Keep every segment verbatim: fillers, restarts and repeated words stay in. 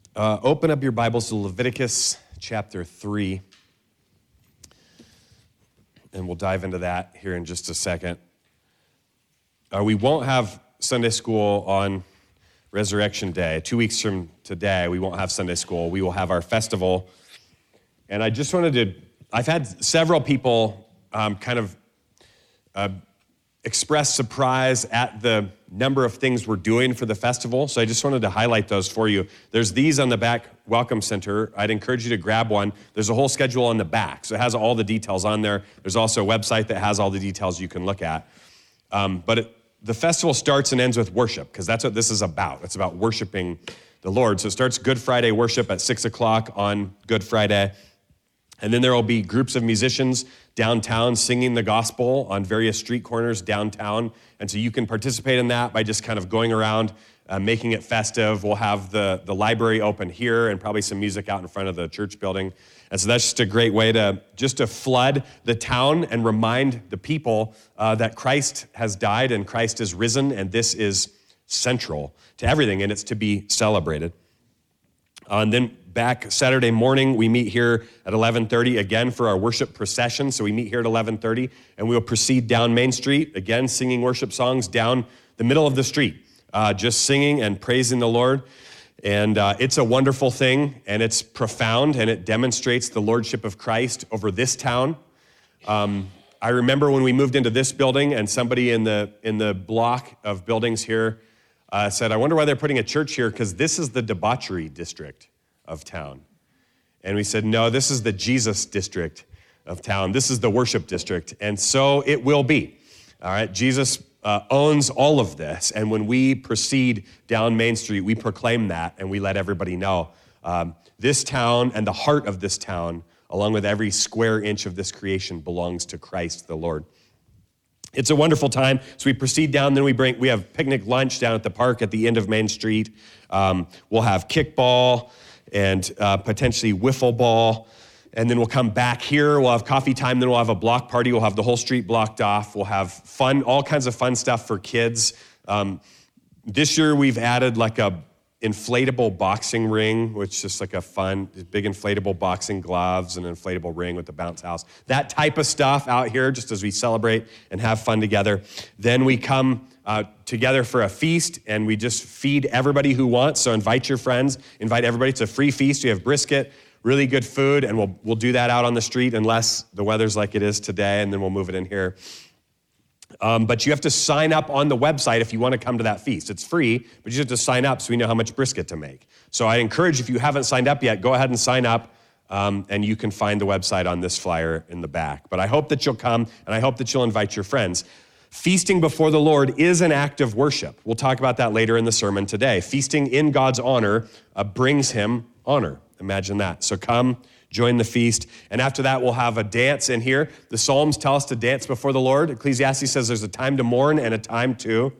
Uh, open up your Bibles to Leviticus chapter three, and we'll dive into that here in just a second. Uh, we won't have Sunday school on Resurrection Day. Two weeks from today, we won't have Sunday school. We will have our festival. And I just wanted to, I've had several people um, kind of uh, express surprise at the number of things we're doing for the festival. So I just wanted to highlight those for you. There's these on the back Welcome Center. I'd encourage you to grab one. There's a whole schedule on the back. So it has all the details on there. There's also a website that has all the details you can look at. Um, but it, the festival starts and ends with worship, because that's what this is about. It's about worshiping the Lord. So it starts Good Friday worship at six o'clock on Good Friday. And then there will be groups of musicians downtown singing the gospel on various street corners downtown. And so you can participate in that by just kind of going around, uh, making it festive. We'll have the, the library open here and probably some music out in front of the church building. And so that's just a great way to just to flood the town and remind the people uh, that Christ has died and Christ is risen, and this is central to everything, and it's to be celebrated. Uh, and then back Saturday morning, we meet here at eleven thirty again for our worship procession. So we meet here at eleven thirty, and we will proceed down Main Street, again singing worship songs down the middle of the street, uh, just singing and praising the Lord. And uh, it's a wonderful thing, and it's profound, and it demonstrates the lordship of Christ over this town. Um, I remember when we moved into this building, and somebody in the in the block of buildings here uh, said, "I wonder why they're putting a church here, because this is the debauchery district of town." And we said, no, this is the Jesus district of town. This is the worship district. And so it will be. All right, Jesus uh, owns all of this. And when we proceed down Main Street, we proclaim that and we let everybody know. Um, this town and the heart of this town, along with every square inch of this creation, belongs to Christ the Lord. It's a wonderful time. So we proceed down, then we bring, we have picnic lunch down at the park at the end of Main Street. Um, we'll have kickball and uh, potentially wiffle ball. And then we'll come back here. We'll have coffee time. Then we'll have a block party. We'll have the whole street blocked off. We'll have fun, all kinds of fun stuff for kids. Um, this year we've added like a inflatable boxing ring, which is just like a fun, big inflatable boxing gloves and an inflatable ring with the bounce house. That type of stuff out here just as we celebrate and have fun together. Then we come uh, together for a feast, and we just feed everybody who wants. So invite your friends, invite everybody. It's a free feast. We have brisket, really good food, and we'll we'll do that out on the street unless the weather's like it is today, and then we'll move it in here. Um, but you have to sign up on the website if you want to come to that feast. It's free, but you have to sign up so we know how much brisket to make. So I encourage, if you haven't signed up yet, go ahead and sign up, um, and you can find the website on this flyer in the back. But I hope that you'll come, and I hope that you'll invite your friends. Feasting before the Lord is an act of worship. We'll talk about that later in the sermon today. Feasting in God's honor uh, brings him honor. Imagine that. So come, join the feast. And after that, we'll have a dance in here. The Psalms tell us to dance before the Lord. Ecclesiastes says there's a time to mourn and a time to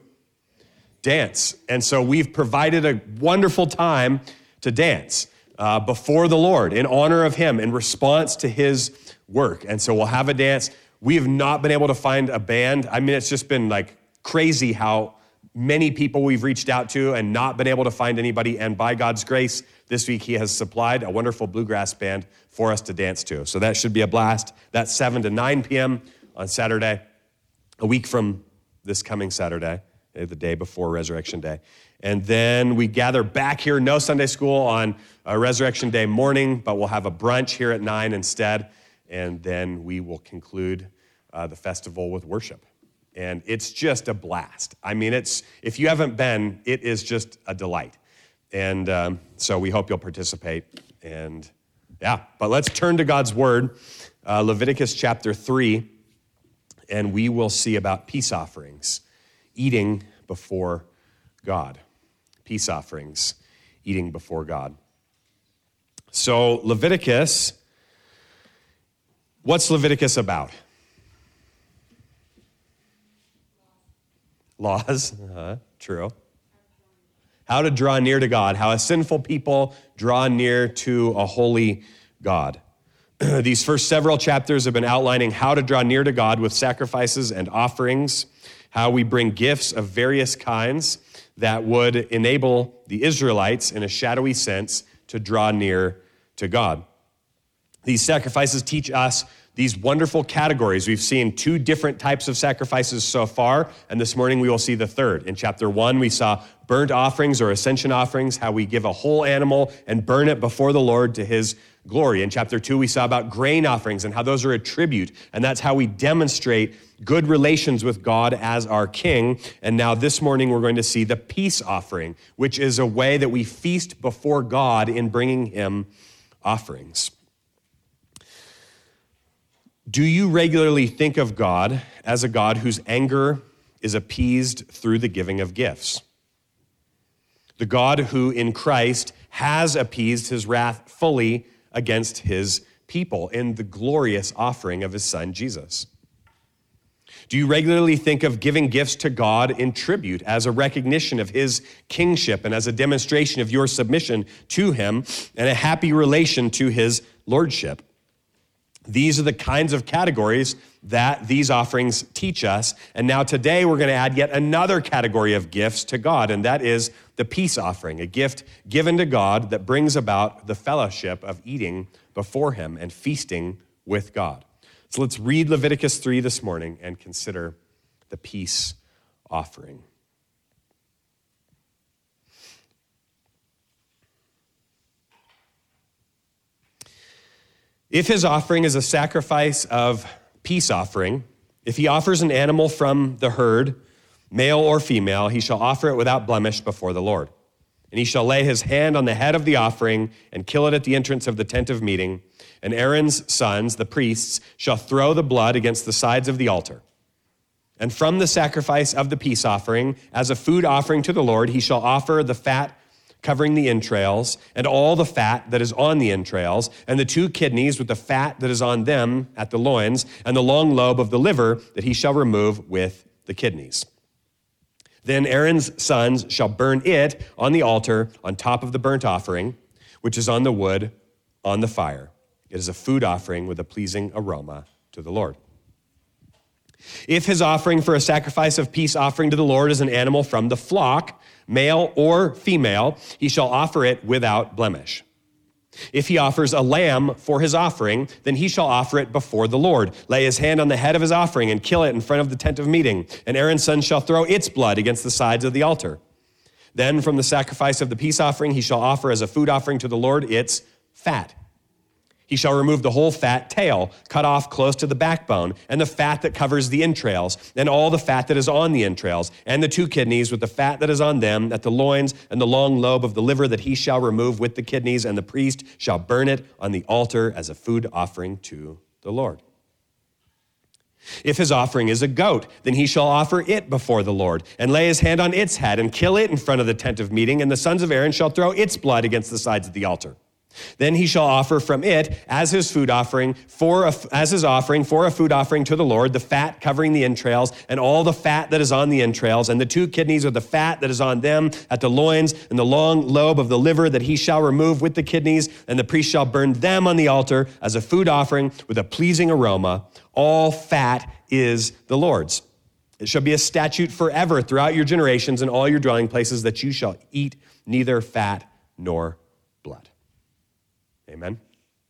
dance. And so we've provided a wonderful time to dance uh, before the Lord in honor of him, in response to his work. And so we'll have a dance. We have not been able to find a band. I mean, it's just been like crazy how many people we've reached out to and not been able to find anybody. And by God's grace, this week he has supplied a wonderful bluegrass band for us to dance to. So that should be a blast. That's seven to nine p.m. on Saturday, a week from this coming Saturday, the day before Resurrection Day. And then we gather back here, no Sunday school on uh, Resurrection Day morning, but we'll have a brunch here at nine instead. And then we will conclude uh, the festival with worship. And it's just a blast. I mean, it's if you haven't been, it is just a delight. And um, so we hope you'll participate. And yeah, but let's turn to God's word, uh, Leviticus chapter three, and we will see about peace offerings, eating before God. Peace offerings, eating before God. So Leviticus, what's Leviticus about? Laws, uh, true. How to draw near to God, how a sinful people draw near to a holy God. These first several chapters have been outlining how to draw near to God with sacrifices and offerings, how we bring gifts of various kinds that would enable the Israelites, in a shadowy sense, to draw near to God. These sacrifices teach us these wonderful categories. We've seen two different types of sacrifices so far, and this morning we will see the third. In chapter one, we saw burnt offerings or ascension offerings, how we give a whole animal and burn it before the Lord to his glory. In chapter two, we saw about grain offerings and how those are a tribute, and that's how we demonstrate good relations with God as our King. And now this morning, we're going to see the peace offering, which is a way that we feast before God in bringing him offerings. Do you regularly think of God as a God whose anger is appeased through the giving of gifts? The God who in Christ has appeased his wrath fully against his people in the glorious offering of his son, Jesus. Do you regularly think of giving gifts to God in tribute as a recognition of his kingship and as a demonstration of your submission to him and a happy relation to his lordship? These are the kinds of categories that these offerings teach us. And now today we're going to add yet another category of gifts to God, and that is the peace offering, a gift given to God that brings about the fellowship of eating before him and feasting with God. So let's read Leviticus three this morning and consider the peace offering. If his offering is a sacrifice of peace offering, if he offers an animal from the herd, male or female, he shall offer it without blemish before the Lord. And he shall lay his hand on the head of the offering and kill it at the entrance of the tent of meeting. And Aaron's sons, the priests, shall throw the blood against the sides of the altar. And from the sacrifice of the peace offering, as a food offering to the Lord, he shall offer the fat covering the entrails, and all the fat that is on the entrails, and the two kidneys with the fat that is on them at the loins, and the long lobe of the liver that he shall remove with the kidneys. Then Aaron's sons shall burn it on the altar on top of the burnt offering, which is on the wood on the fire. It is a food offering with a pleasing aroma to the Lord. If his offering for a sacrifice of peace offering to the Lord is an animal from the flock, male or female, he shall offer it without blemish. If he offers a lamb for his offering, then he shall offer it before the Lord, lay his hand on the head of his offering and kill it in front of the tent of meeting. And Aaron's son shall throw its blood against the sides of the altar. Then from the sacrifice of the peace offering, he shall offer as a food offering to the Lord its fat. He shall remove the whole fat tail, cut off close to the backbone, and the fat that covers the entrails, and all the fat that is on the entrails, and the two kidneys with the fat that is on them at the loins, and the long lobe of the liver that he shall remove with the kidneys, and the priest shall burn it on the altar as a food offering to the Lord. If his offering is a goat, then he shall offer it before the Lord, and lay his hand on its head, and kill it in front of the tent of meeting, and the sons of Aaron shall throw its blood against the sides of the altar. Then he shall offer from it as his food offering for a, as his offering for a food offering to the Lord, the fat covering the entrails and all the fat that is on the entrails, and the two kidneys with the fat that is on them at the loins, and the long lobe of the liver that he shall remove with the kidneys, and the priest shall burn them on the altar as a food offering with a pleasing aroma. All fat is the Lord's. It shall be a statute forever throughout your generations in all your dwelling places that you shall eat neither fat nor blood. Amen?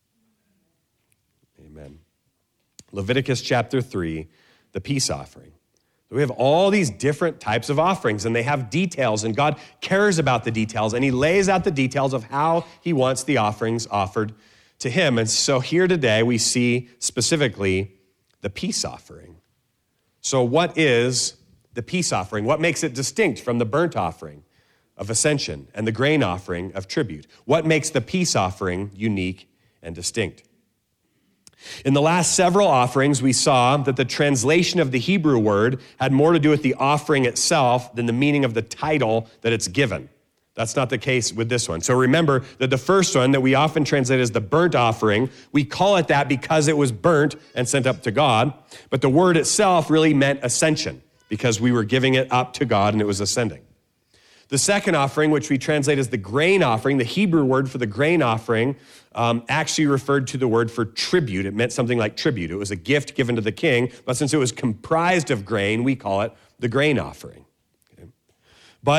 Amen. Leviticus chapter three, the peace offering. We have all these different types of offerings, and they have details, and God cares about the details, and he lays out the details of how he wants the offerings offered to him. And so here today we see specifically the peace offering. So what is the peace offering? What makes it distinct from the burnt offering of ascension and the grain offering of tribute? What makes the peace offering unique and distinct? In the last several offerings, we saw that the translation of the Hebrew word had more to do with the offering itself than the meaning of the title that it's given. That's not the case with this one. So remember that the first one that we often translate as the burnt offering, we call it that because it was burnt and sent up to God, but the word itself really meant ascension because we were giving it up to God and it was ascending. The second offering, which we translate as the grain offering, the Hebrew word for the grain offering, um, actually referred to the word for tribute. It meant something like tribute. It was a gift given to the king, but since it was comprised of grain, we call it the grain offering. Okay? But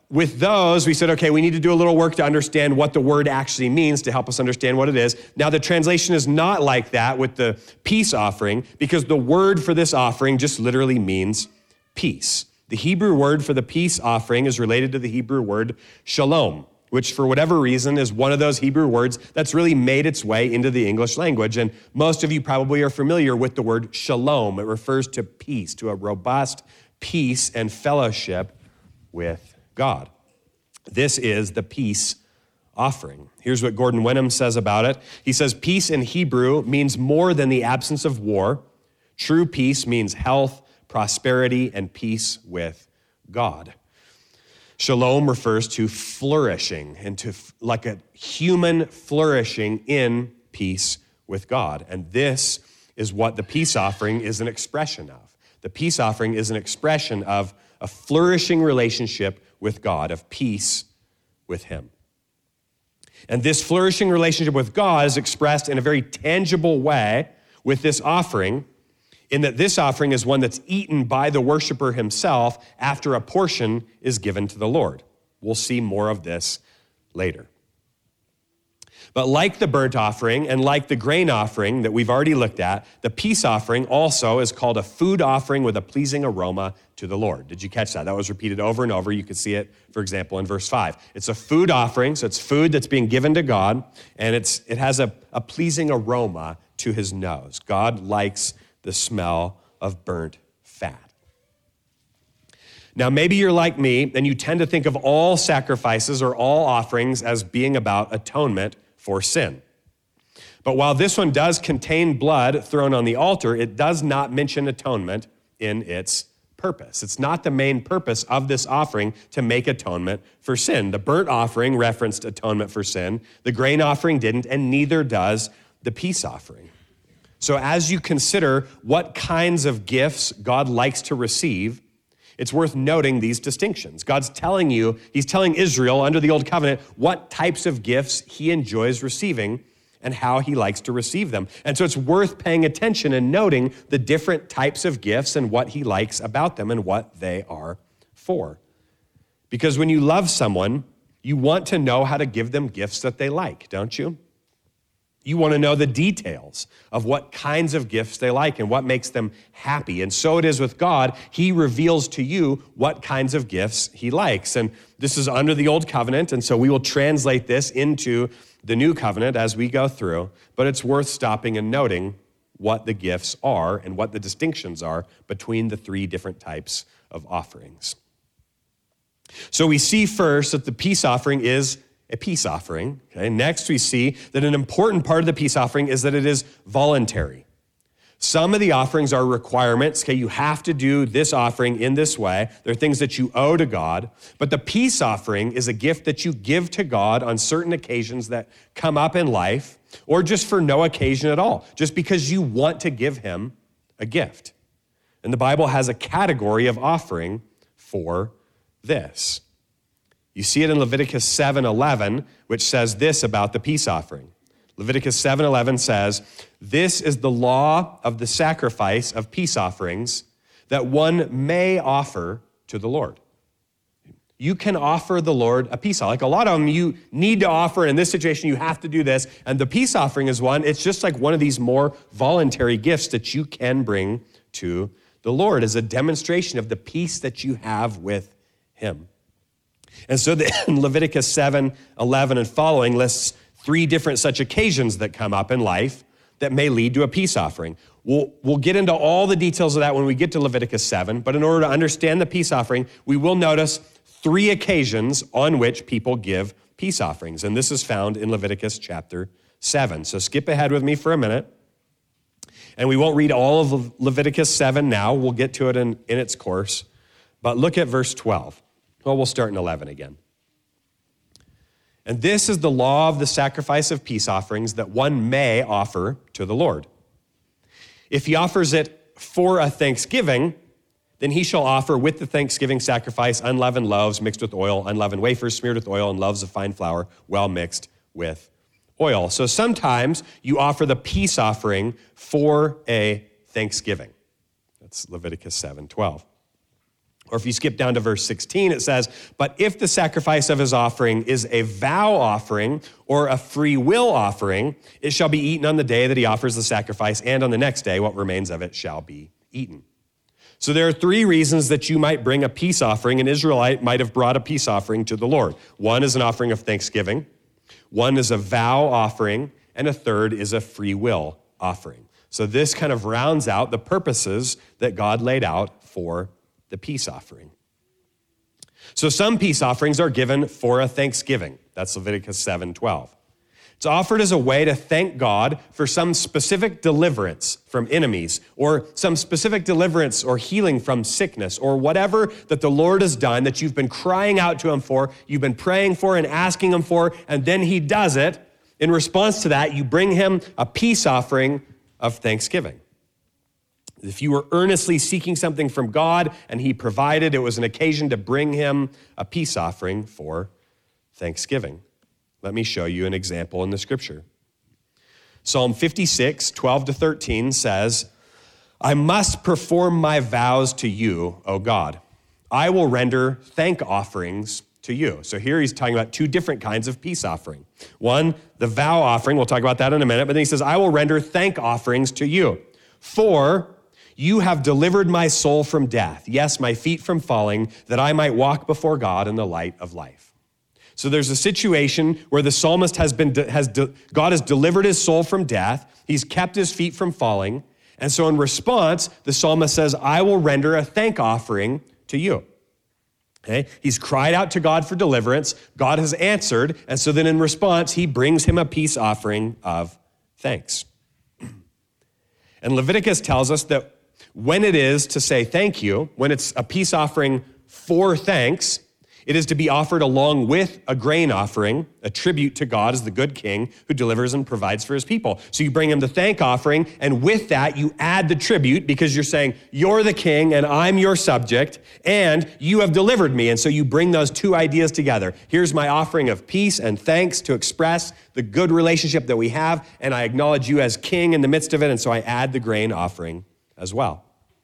with those, we said, okay, we need to do a little work to understand what the word actually means to help us understand what it is. Now, the translation is not like that with the peace offering, because the word for this offering just literally means peace. The Hebrew word for the peace offering is related to the Hebrew word shalom, which for whatever reason is one of those Hebrew words that's really made its way into the English language. And most of you probably are familiar with the word shalom. It refers to peace, to a robust peace and fellowship with God. This is the peace offering. Here's what Gordon Wenham says about it. He says, peace in Hebrew means more than the absence of war. True peace means health, prosperity, and peace with God. Shalom refers to flourishing and to like a human flourishing in peace with God. And this is what the peace offering is an expression of. The peace offering is an expression of a flourishing relationship with God, of peace with him. And this flourishing relationship with God is expressed in a very tangible way with this offering, in that this offering is one that's eaten by the worshiper himself after a portion is given to the Lord. We'll see more of this later. But like the burnt offering and like the grain offering that we've already looked at, the peace offering also is called a food offering with a pleasing aroma to the Lord. Did you catch that? That was repeated over and over. You could see it, for example, in verse five. It's a food offering, so it's food that's being given to God, and it's it has a, a pleasing aroma to his nose. God likes the smell of burnt fat. Now, maybe you're like me, and you tend to think of all sacrifices or all offerings as being about atonement for sin. But while this one does contain blood thrown on the altar, it does not mention atonement in its purpose. It's not the main purpose of this offering to make atonement for sin. The burnt offering referenced atonement for sin. The grain offering didn't, and neither does the peace offering. So as you consider what kinds of gifts God likes to receive, it's worth noting these distinctions. God's telling you, he's telling Israel under the Old Covenant what types of gifts he enjoys receiving and how he likes to receive them. And so it's worth paying attention and noting the different types of gifts and what he likes about them and what they are for. Because when you love someone, you want to know how to give them gifts that they like, don't you? You want to know the details of what kinds of gifts they like and what makes them happy. And so it is with God. He reveals to you what kinds of gifts he likes. And this is under the Old Covenant, and so we will translate this into the New Covenant as we go through. But it's worth stopping and noting what the gifts are and what the distinctions are between the three different types of offerings. So we see first that the peace offering is a peace offering. Okay? Next, we see that an important part of the peace offering is that it is voluntary. Some of the offerings are requirements. Okay, you have to do this offering in this way. They're things that you owe to God. But the peace offering is a gift that you give to God on certain occasions that come up in life, or just for no occasion at all, just because you want to give him a gift. And the Bible has a category of offering for this. You see it in Leviticus seven eleven, which says this about the peace offering. Leviticus seven eleven says, "This is the law of the sacrifice of peace offerings that one may offer to the Lord." You can offer the Lord a peace offering. Like a lot of them, you need to offer. In this situation, you have to do this. And the peace offering is one. It's just like one of these more voluntary gifts that you can bring to the Lord as a demonstration of the peace that you have with him. And so the, Leviticus seven eleven and following lists three different such occasions that come up in life that may lead to a peace offering. We'll, we'll get into all the details of that when we get to Leviticus seven, but in order to understand the peace offering, we will notice three occasions on which people give peace offerings, and this is found in Leviticus chapter seven. So skip ahead with me for a minute, and we won't read all of Leviticus seven now. We'll get to it in, in its course, but look at verse twelve. Well, we'll start in eleven again. "And this is the law of the sacrifice of peace offerings that one may offer to the Lord. If he offers it for a thanksgiving, then he shall offer with the thanksgiving sacrifice unleavened loaves mixed with oil, unleavened wafers smeared with oil, and loaves of fine flour well mixed with oil." So sometimes you offer the peace offering for a thanksgiving. That's Leviticus seven twelve. Or if you skip down to verse sixteen, it says, but if the sacrifice of his offering is a vow offering or a free will offering, it shall be eaten on the day that he offers the sacrifice, and on the next day what remains of it shall be eaten. So there are three reasons that you might bring a peace offering. An Israelite might have brought a peace offering to the Lord. One is an offering of thanksgiving, one is a vow offering, and a third is a free will offering. So this kind of rounds out the purposes that God laid out for the peace offering. So some peace offerings are given for a thanksgiving. That's Leviticus seven twelve. It's offered as a way to thank God for some specific deliverance from enemies, or some specific deliverance or healing from sickness, or whatever that the Lord has done that you've been crying out to him for, you've been praying for and asking him for, and then he does it. In response to that, you bring him a peace offering of thanksgiving. If you were earnestly seeking something from God and he provided, it was an occasion to bring him a peace offering for thanksgiving. Let me show you an example in the scripture. Psalm fifty-six, twelve to thirteen says, I must perform my vows to you, O God. I will render thank offerings to you. So here he's talking about two different kinds of peace offering. One, the vow offering, we'll talk about that in a minute, but then he says, I will render thank offerings to you. For you have delivered my soul from death, yes, my feet from falling, that I might walk before God in the light of life. So there's a situation where the psalmist has been, has God has delivered his soul from death. He's kept his feet from falling. And so in response, the psalmist says, I will render a thank offering to you. Okay? He's cried out to God for deliverance. God has answered. And so then in response, he brings him a peace offering of thanks. And Leviticus tells us that when it is to say thank you, when it's a peace offering for thanks, it is to be offered along with a grain offering, a tribute to God as the good king who delivers and provides for his people. So you bring him the thank offering, and with that, you add the tribute because you're saying, you're the king and I'm your subject, and you have delivered me. And so you bring those two ideas together. Here's my offering of peace and thanks to express the good relationship that we have, and I acknowledge you as king in the midst of it, and so I add the grain offering as well.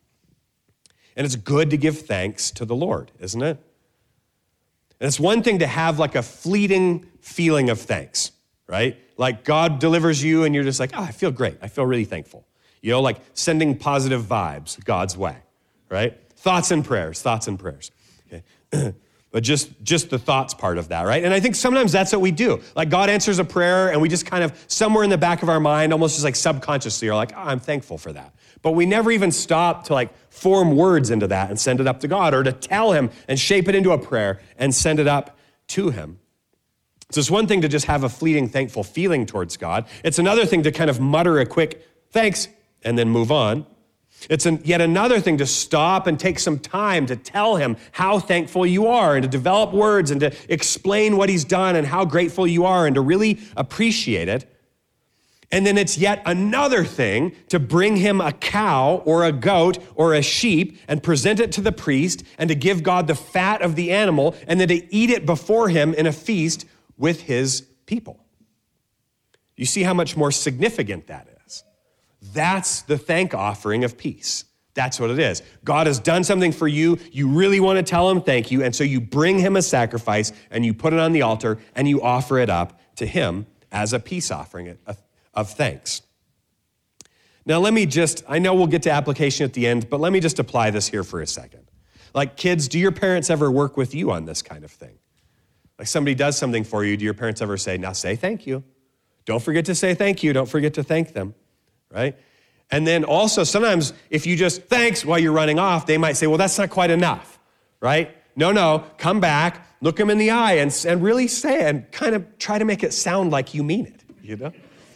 And it's good to give thanks to the Lord, isn't it? And it's one thing to have like a fleeting feeling of thanks, right? Like God delivers you and you're just like, oh, I feel great. I feel really thankful. You know, like sending positive vibes God's way, right? Thoughts and prayers, thoughts and prayers. Okay. But just, just the thoughts part of that, right? And I think sometimes that's what we do. Like God answers a prayer and we just kind of, somewhere in the back of our mind, almost just like subconsciously, are like, oh, I'm thankful for that. But we never even stop to like form words into that and send it up to God, or to tell him and shape it into a prayer and send it up to him. So it's one thing to just have a fleeting thankful feeling towards God. It's another thing to kind of mutter a quick thanks and then move on. It's an, yet another thing to stop and take some time to tell him how thankful you are, and to develop words and to explain what he's done and how grateful you are, and to really appreciate it. And then it's yet another thing to bring him a cow or a goat or a sheep and present it to the priest, and to give God the fat of the animal, and then to eat it before him in a feast with his people. You see how much more significant that is? That's the thank offering of peace. That's what it is. God has done something for you. You really want to tell him thank you. And so you bring him a sacrifice and you put it on the altar and you offer it up to him as a peace offering of thanks. Now, let me just, I know we'll get to application at the end, but let me just apply this here for a second. Like, kids, do your parents ever work with you on this kind of thing? Like, somebody does something for you, do your parents ever say, now say thank you? Don't forget to say thank you. Don't forget to thank them. Right? And then also sometimes if you just thanks while you're running off, they might say, well, that's not quite enough, right? No, no, come back, look them in the eye and, and really say, and kind of try to make it sound like you mean it, you know?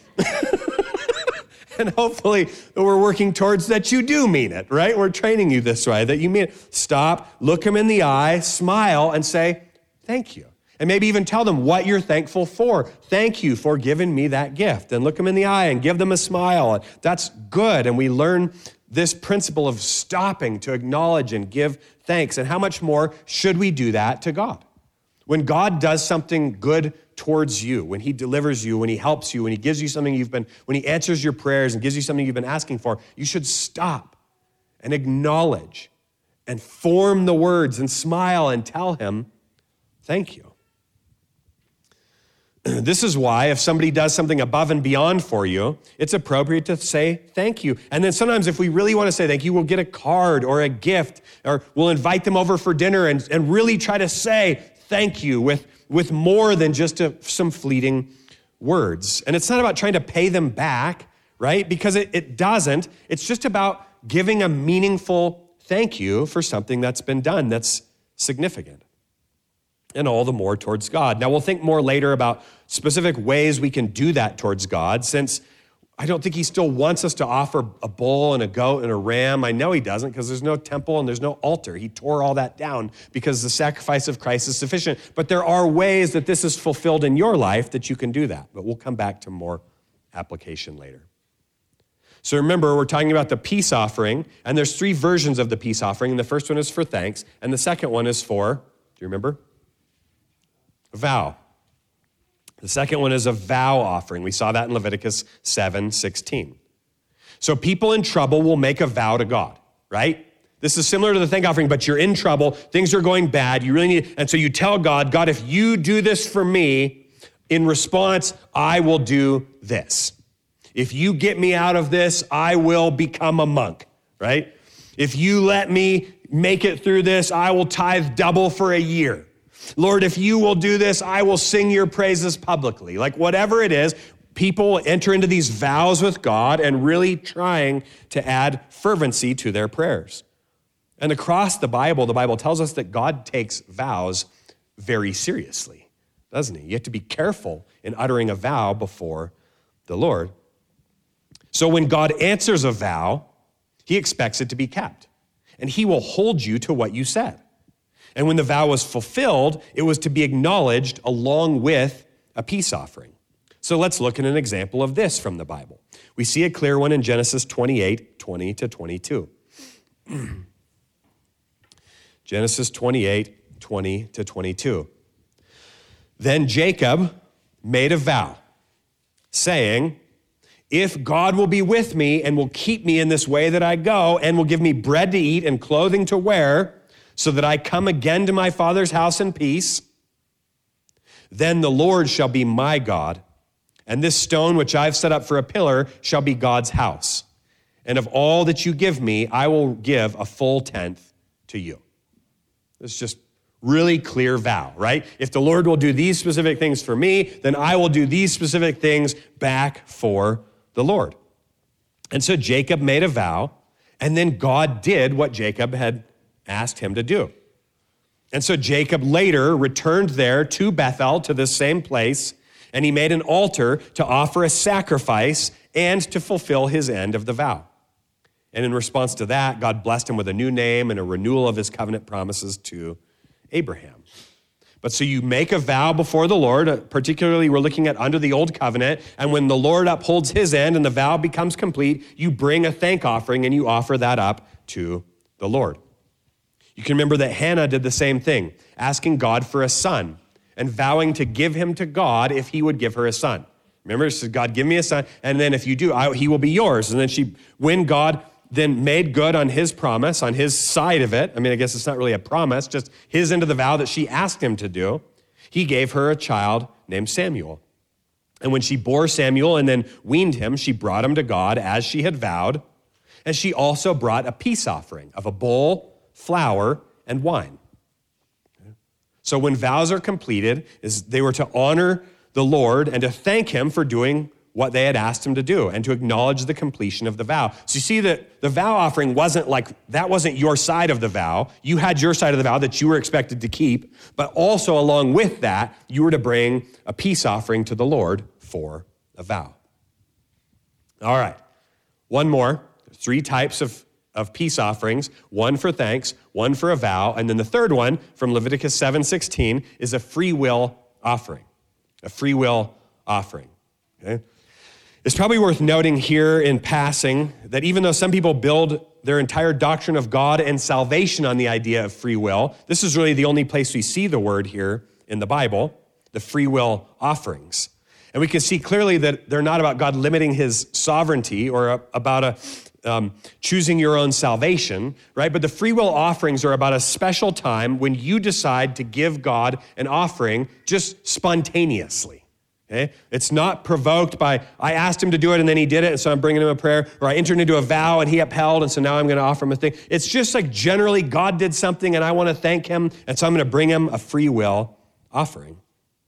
And hopefully we're working towards that you do mean it, right? We're training you this way, that you mean it. Stop, look them in the eye, smile, and say, thank you. And maybe even tell them what you're thankful for. Thank you for giving me that gift. And look them in the eye and give them a smile. That's good. And we learn this principle of stopping to acknowledge and give thanks. And how much more should we do that to God? When God does something good towards you, when he delivers you, when he helps you, when he gives you something you've been, when he answers your prayers and gives you something you've been asking for, you should stop and acknowledge and form the words and smile and tell him, thank you. This is why if somebody does something above and beyond for you, it's appropriate to say thank you. And then sometimes if we really want to say thank you, we'll get a card or a gift, or we'll invite them over for dinner and, and really try to say thank you with, with more than just a, some fleeting words. And it's not about trying to pay them back, right? Because it, it doesn't. It's just about giving a meaningful thank you for something that's been done that's significant. And all the more towards God. Now, we'll think more later about specific ways we can do that towards God, since I don't think he still wants us to offer a bull and a goat and a ram. I know he doesn't, because there's no temple and there's no altar. He tore all that down because the sacrifice of Christ is sufficient. But there are ways that this is fulfilled in your life that you can do that. But we'll come back to more application later. So remember, we're talking about the peace offering, and there's three versions of the peace offering. And the first one is for thanks, and the second one is for, do you remember? Vow. The second one is a vow offering. We saw that in Leviticus seven sixteen. So people in trouble will make a vow to God, right? This is similar to the thank offering, but you're in trouble. Things are going bad. You really need, and so you tell God, God, if you do this for me, in response, I will do this. If you get me out of this, I will become a monk, right? If you let me make it through this, I will tithe double for a year. Lord, if you will do this, I will sing your praises publicly. Like whatever it is, people enter into these vows with God and really trying to add fervency to their prayers. And across the Bible, the Bible tells us that God takes vows very seriously, doesn't he? You have to be careful in uttering a vow before the Lord. So when God answers a vow, he expects it to be kept, and he will hold you to what you said. And when the vow was fulfilled, it was to be acknowledged along with a peace offering. So let's look at an example of this from the Bible. We see a clear one in Genesis twenty-eight, twenty to twenty-two. Genesis twenty-eight, twenty to twenty-two. Then Jacob made a vow, saying, if God will be with me and will keep me in this way that I go, and will give me bread to eat and clothing to wear, so that I come again to my father's house in peace, then the Lord shall be my God, and this stone which I've set up for a pillar shall be God's house. And of all that you give me, I will give a full tenth to you. It's just really clear vow, right? If the Lord will do these specific things for me, then I will do these specific things back for the Lord. And so Jacob made a vow, and then God did what Jacob had asked him to do. And so Jacob later returned there to Bethel, to this same place, and he made an altar to offer a sacrifice and to fulfill his end of the vow. And in response to that, God blessed him with a new name and a renewal of his covenant promises to Abraham. But so you make a vow before the Lord, particularly we're looking at under the old covenant, and when the Lord upholds his end and the vow becomes complete, you bring a thank offering and you offer that up to the Lord. You can remember that Hannah did the same thing, asking God for a son and vowing to give him to God if he would give her a son. Remember, she said, God, give me a son, and then if you do, I, he will be yours. And then she, when God then made good on his promise, on his side of it, I mean, I guess it's not really a promise, just his end of the vow that she asked him to do, he gave her a child named Samuel. And when she bore Samuel and then weaned him, she brought him to God as she had vowed, and she also brought a peace offering of a bull, flour, and wine. So when vows are completed, is they were to honor the Lord and to thank him for doing what they had asked him to do and to acknowledge the completion of the vow. So you see that the vow offering wasn't like, that wasn't your side of the vow. You had your side of the vow that you were expected to keep, but also along with that, you were to bring a peace offering to the Lord for a vow. All right, one more, three types of of peace offerings, one for thanks, one for a vow, and then the third one from Leviticus seven sixteen is a free will offering, a free will offering, okay? It's probably worth noting here in passing that even though some people build their entire doctrine of God and salvation on the idea of free will, this is really the only place we see the word here in the Bible, the free will offerings. And we can see clearly that they're not about God limiting his sovereignty or about a um, choosing your own salvation, right? But the free will offerings are about a special time when you decide to give God an offering just spontaneously. Okay? It's not provoked by, I asked him to do it and then he did it, and so I'm bringing him a prayer, or I entered into a vow and he upheld, and so now I'm going to offer him a thing. It's just like generally God did something and I want to thank him, and so I'm going to bring him a free will offering.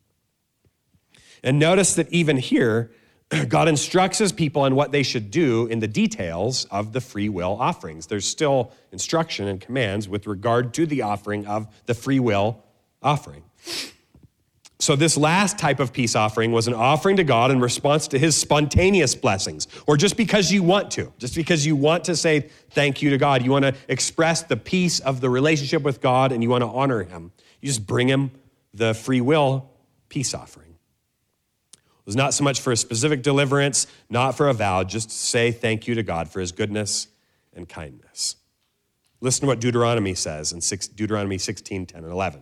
And notice that even here, God instructs his people on what they should do in the details of the free will offerings. There's still instruction and commands with regard to the offering of the free will offering. So this last type of peace offering was an offering to God in response to his spontaneous blessings, or just because you want to, just because you want to say thank you to God. You want to express the peace of the relationship with God and you want to honor him. You just bring him the free will peace offering. It was not so much for a specific deliverance, not for a vow, just to say thank you to God for his goodness and kindness. Listen to what Deuteronomy says in Deuteronomy sixteen, ten, and eleven.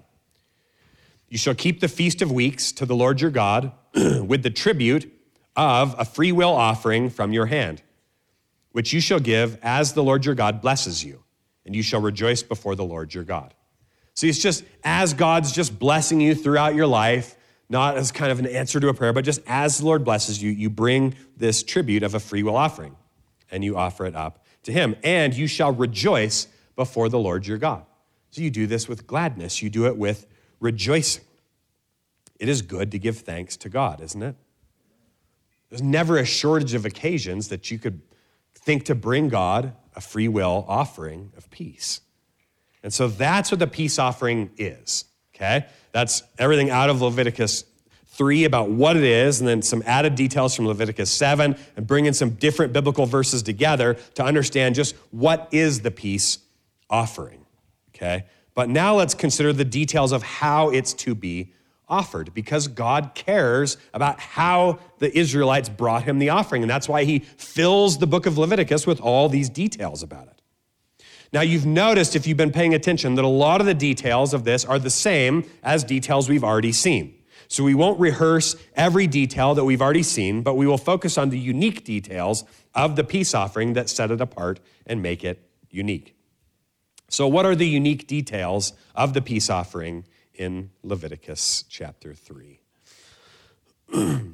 You shall keep the Feast of Weeks to the Lord your God with the tribute of a free will offering from your hand, which you shall give as the Lord your God blesses you, and you shall rejoice before the Lord your God. See, it's just as God's just blessing you throughout your life, not as kind of an answer to a prayer, but just as the Lord blesses you, you bring this tribute of a free will offering, and you offer it up to him, and you shall rejoice before the Lord your God. So you do this with gladness. You do it with rejoicing. It is good to give thanks to God, isn't it? There's never a shortage of occasions that you could think to bring God a free will offering of peace. And so that's what the peace offering is, okay? That's everything out of Leviticus three about what it is, and then some added details from Leviticus seven, and bringing some different biblical verses together to understand just what is the peace offering, okay? But now let's consider the details of how it's to be offered, because God cares about how the Israelites brought him the offering, and that's why he fills the book of Leviticus with all these details about it. Now, you've noticed, if you've been paying attention, that a lot of the details of this are the same as details we've already seen. So we won't rehearse every detail that we've already seen, but we will focus on the unique details of the peace offering that set it apart and make it unique. So what are the unique details of the peace offering in Leviticus chapter three? The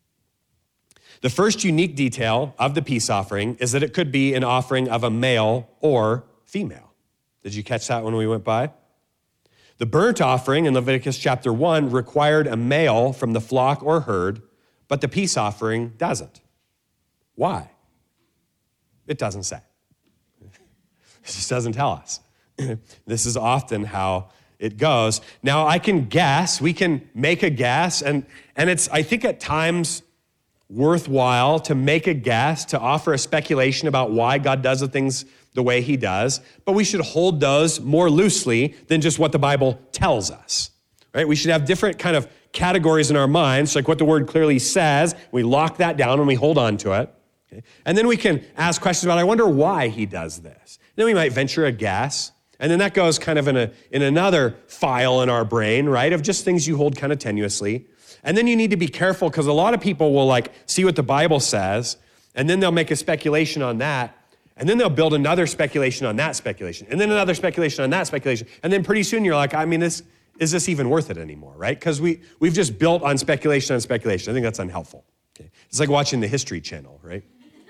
first unique detail of the peace offering is that it could be an offering of a male or female. Did you catch that when we went by? The burnt offering in Leviticus chapter one required a male from the flock or herd, but the peace offering doesn't. Why? It doesn't say. It just doesn't tell us. This is often how it goes. Now, I can guess, we can make a guess, and, and it's, I think at times, worthwhile to make a guess, to offer a speculation about why God does the things the way he does, but we should hold those more loosely than just what the Bible tells us, right? We should have different kind of categories in our minds, like what the word clearly says. We lock that down and we hold on to it. Okay? And then we can ask questions about, I wonder why he does this. Then we might venture a guess. And then that goes kind of in a in another file in our brain, right, of just things you hold kind of tenuously. And then you need to be careful, because a lot of people will like see what the Bible says, and then they'll make a speculation on that, and then they'll build another speculation on that speculation, and then another speculation on that speculation. And then pretty soon you're like, I mean, this is this even worth it anymore, right? Because we, we've just built on speculation on speculation. I think that's unhelpful. Okay? It's like watching the History Channel, right?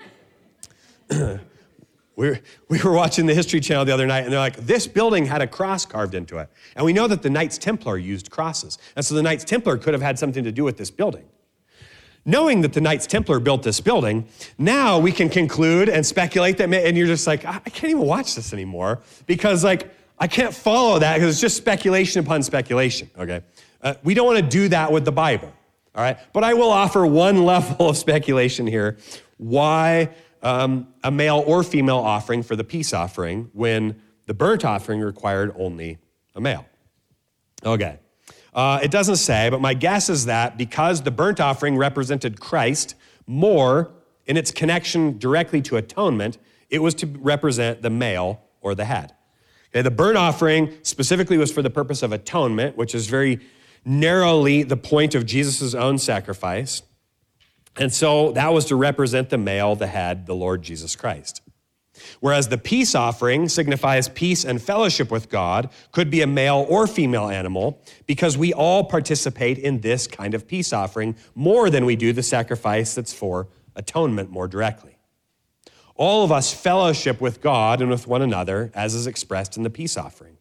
We were, we were watching the History Channel the other night, and they're like, this building had a cross carved into it. And we know that the Knights Templar used crosses. And so the Knights Templar could have had something to do with this building. Knowing that the Knights Templar built this building, now we can conclude and speculate that, and you're just like, I can't even watch this anymore, because like, I can't follow that, because it's just speculation upon speculation, okay? Uh, we don't want to do that with the Bible, all right? But I will offer one level of speculation here. Why Um, a male or female offering for the peace offering when the burnt offering required only a male? Okay. Uh, it doesn't say, but my guess is that because the burnt offering represented Christ more in its connection directly to atonement, it was to represent the male or the head. Okay, the burnt offering specifically was for the purpose of atonement, which is very narrowly the point of Jesus' own sacrifice. And so that was to represent the male, the head, the Lord Jesus Christ. Whereas the peace offering signifies peace and fellowship with God, could be a male or female animal, because we all participate in this kind of peace offering more than we do the sacrifice that's for atonement more directly. All of us fellowship with God and with one another, as is expressed in the peace offering.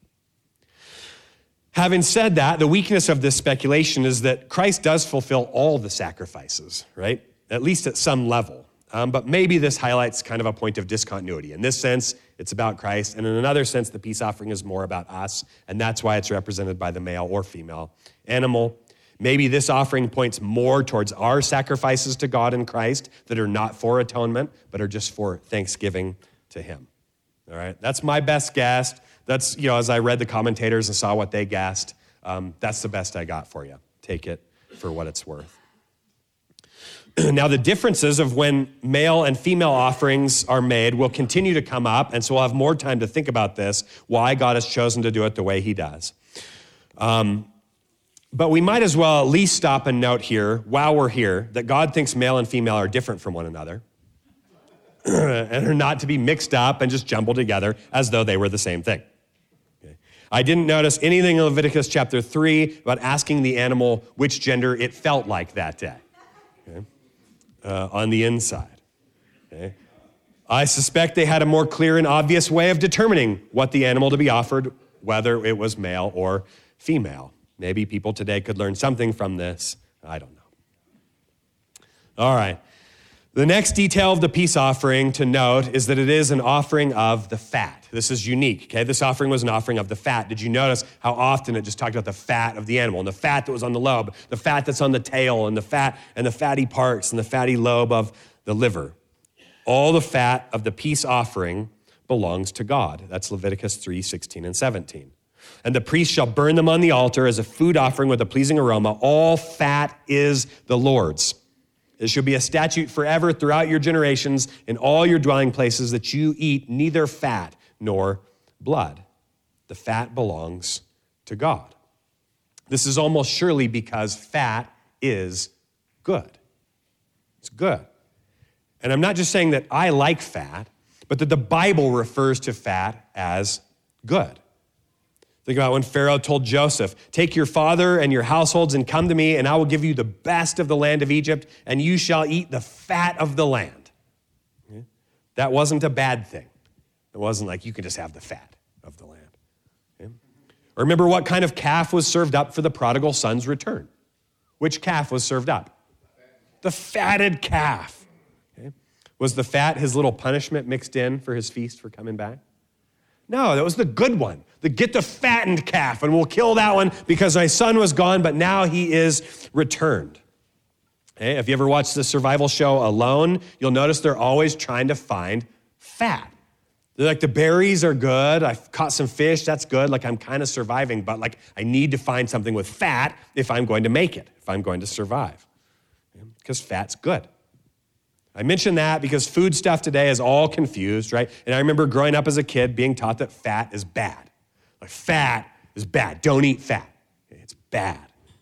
Having said that, the weakness of this speculation is that Christ does fulfill all the sacrifices, right? At least at some level. Um, but maybe this highlights kind of a point of discontinuity. In this sense, it's about Christ, and in another sense, the peace offering is more about us, and that's why it's represented by the male or female animal. Maybe this offering points more towards our sacrifices to God in Christ that are not for atonement, but are just for thanksgiving to him. All right, that's my best guess. That's, you know, as I read the commentators and saw what they guessed, um, that's the best I got for you. Take it for what it's worth. Now, the differences of when male and female offerings are made will continue to come up, and so we'll have more time to think about this, why God has chosen to do it the way he does. Um, but we might as well at least stop and note here, while we're here, that God thinks male and female are different from one another and are not to be mixed up and just jumbled together as though they were the same thing. Okay. I didn't notice anything in Leviticus chapter three about asking the animal which gender it felt like that day. Okay. Uh, on the inside. Okay. I suspect they had a more clear and obvious way of determining what the animal to be offered, whether it was male or female. Maybe people today could learn something from this. I don't know. All right. The next detail of the peace offering to note is that it is an offering of the fat. This is unique, okay? This offering was an offering of the fat. Did you notice how often it just talked about the fat of the animal, and the fat that was on the lobe, the fat that's on the tail, and the fat and the fatty parts, and the fatty lobe of the liver? All the fat of the peace offering belongs to God. That's Leviticus three, sixteen, and seventeen. And the priest shall burn them on the altar as a food offering with a pleasing aroma. All fat is the Lord's. It shall be a statute forever throughout your generations in all your dwelling places that you eat neither fat nor blood. The fat belongs to God. This is almost surely because fat is good. It's good. And I'm not just saying that I like fat, but that the Bible refers to fat as good. Think about when Pharaoh told Joseph, take your father and your households and come to me, and I will give you the best of the land of Egypt, and you shall eat the fat of the land. Okay? That wasn't a bad thing. It wasn't like you can just have the fat of the land. Okay? Or remember what kind of calf was served up for the prodigal son's return? Which calf was served up? The fatted calf. Okay? Was the fat his little punishment mixed in for his feast for coming back? No, that was the good one. The get the fattened calf, and we'll kill that one because my son was gone, but now he is returned. Okay, if you ever watched the survival show Alone, you'll notice they're always trying to find fat. They're like, the berries are good. I've caught some fish. That's good. Like, I'm kind of surviving, but like, I need to find something with fat if I'm going to make it, if I'm going to survive. Okay? Because fat's good. I mention that because food stuff today is all confused, right? And I remember growing up as a kid being taught that fat is bad. Like, fat is bad. Don't eat fat. It's bad.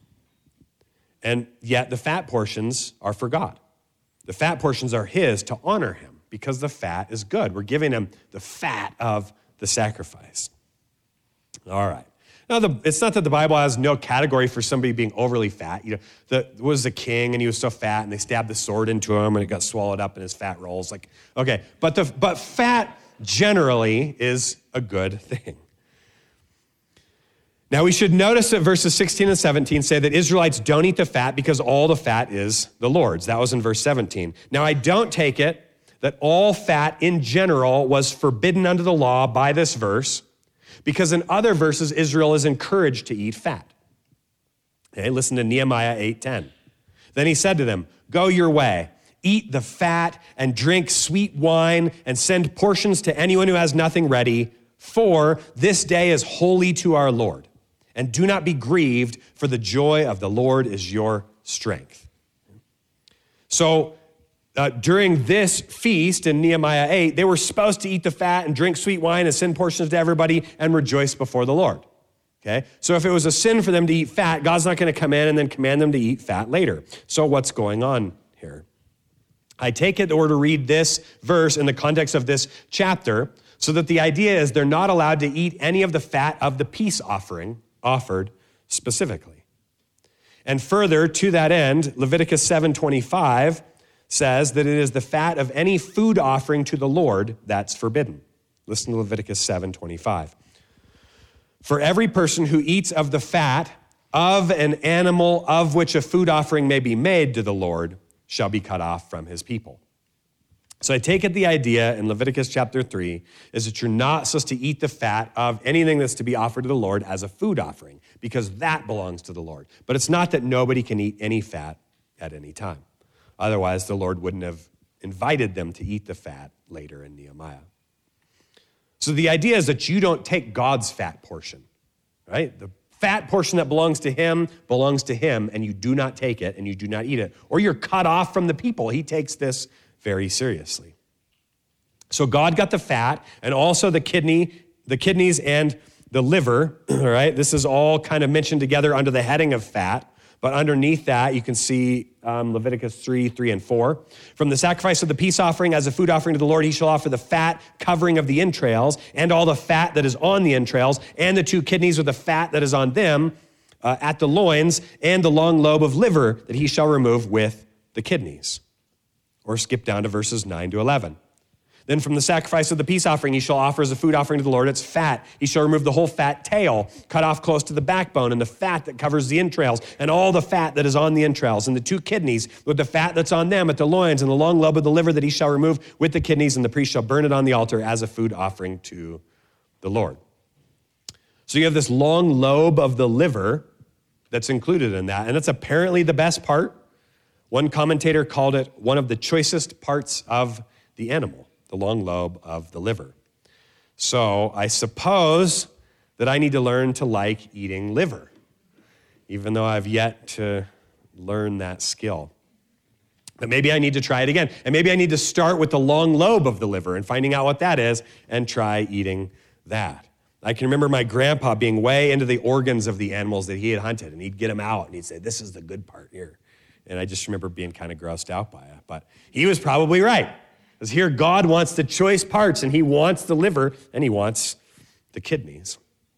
And yet the fat portions are for God. The fat portions are his to honor him because the fat is good. We're giving him the fat of the sacrifice. All right. Now, the, it's not that the Bible has no category for somebody being overly fat. You know, the, was a king and he was so fat and they stabbed the sword into him and it got swallowed up in his fat rolls. Like, okay, but the but fat generally is a good thing. Now, we should notice that verses sixteen and seventeen say that Israelites don't eat the fat because all the fat is the Lord's. That was in verse seventeen. Now, I don't take it that all fat in general was forbidden under the law by this verse, because in other verses, Israel is encouraged to eat fat. Okay, listen to Nehemiah eight ten. Then he said to them, go your way, eat the fat and drink sweet wine and send portions to anyone who has nothing ready, for this day is holy to our Lord. And do not be grieved, for the joy of the Lord is your strength. So uh, during this feast in Nehemiah eight, they were supposed to eat the fat and drink sweet wine and send portions to everybody and rejoice before the Lord. Okay? So if it was a sin for them to eat fat, God's not going to come in and then command them to eat fat later. So what's going on here? I take it or to read this verse in the context of this chapter so that the idea is they're not allowed to eat any of the fat of the peace offering offered specifically. And further, to that end, Leviticus seven twenty-five says that it is the fat of any food offering to the Lord that's forbidden. Listen to Leviticus seven twenty-five. For every person who eats of the fat of an animal of which a food offering may be made to the Lord shall be cut off from his people. So I take it the idea in Leviticus chapter three is that you're not supposed to eat the fat of anything that's to be offered to the Lord as a food offering, because that belongs to the Lord. But it's not that nobody can eat any fat at any time. Otherwise, the Lord wouldn't have invited them to eat the fat later in Nehemiah. So the idea is that you don't take God's fat portion, right? The fat portion that belongs to him belongs to him, and you do not take it and you do not eat it, or you're cut off from the people. He takes this very seriously. So God got the fat and also the kidney, the kidneys and the liver, all right? This is all kind of mentioned together under the heading of fat, but underneath that you can see um, Leviticus three, three, and four. From the sacrifice of the peace offering as a food offering to the Lord, he shall offer the fat covering of the entrails and all the fat that is on the entrails and the two kidneys with the fat that is on them uh, at the loins and the long lobe of liver that he shall remove with the kidneys. Or skip down to verses nine to eleven. Then from the sacrifice of the peace offering, he shall offer as a food offering to the Lord its fat. He shall remove the whole fat tail, cut off close to the backbone, and the fat that covers the entrails, and all the fat that is on the entrails, and the two kidneys with the fat that's on them at the loins, and the long lobe of the liver that he shall remove with the kidneys, and the priest shall burn it on the altar as a food offering to the Lord. So you have this long lobe of the liver that's included in that, and it's apparently the best part. One commentator called it one of the choicest parts of the animal, the long lobe of the liver. So I suppose that I need to learn to like eating liver, even though I've yet to learn that skill. But maybe I need to try it again. And maybe I need to start with the long lobe of the liver and finding out what that is and try eating that. I can remember my grandpa being way into the organs of the animals that he had hunted, and he'd get them out and he'd say, this is the good part here. And I just remember being kind of grossed out by it. But he was probably right. Because here God wants the choice parts, and he wants the liver, and he wants the kidneys.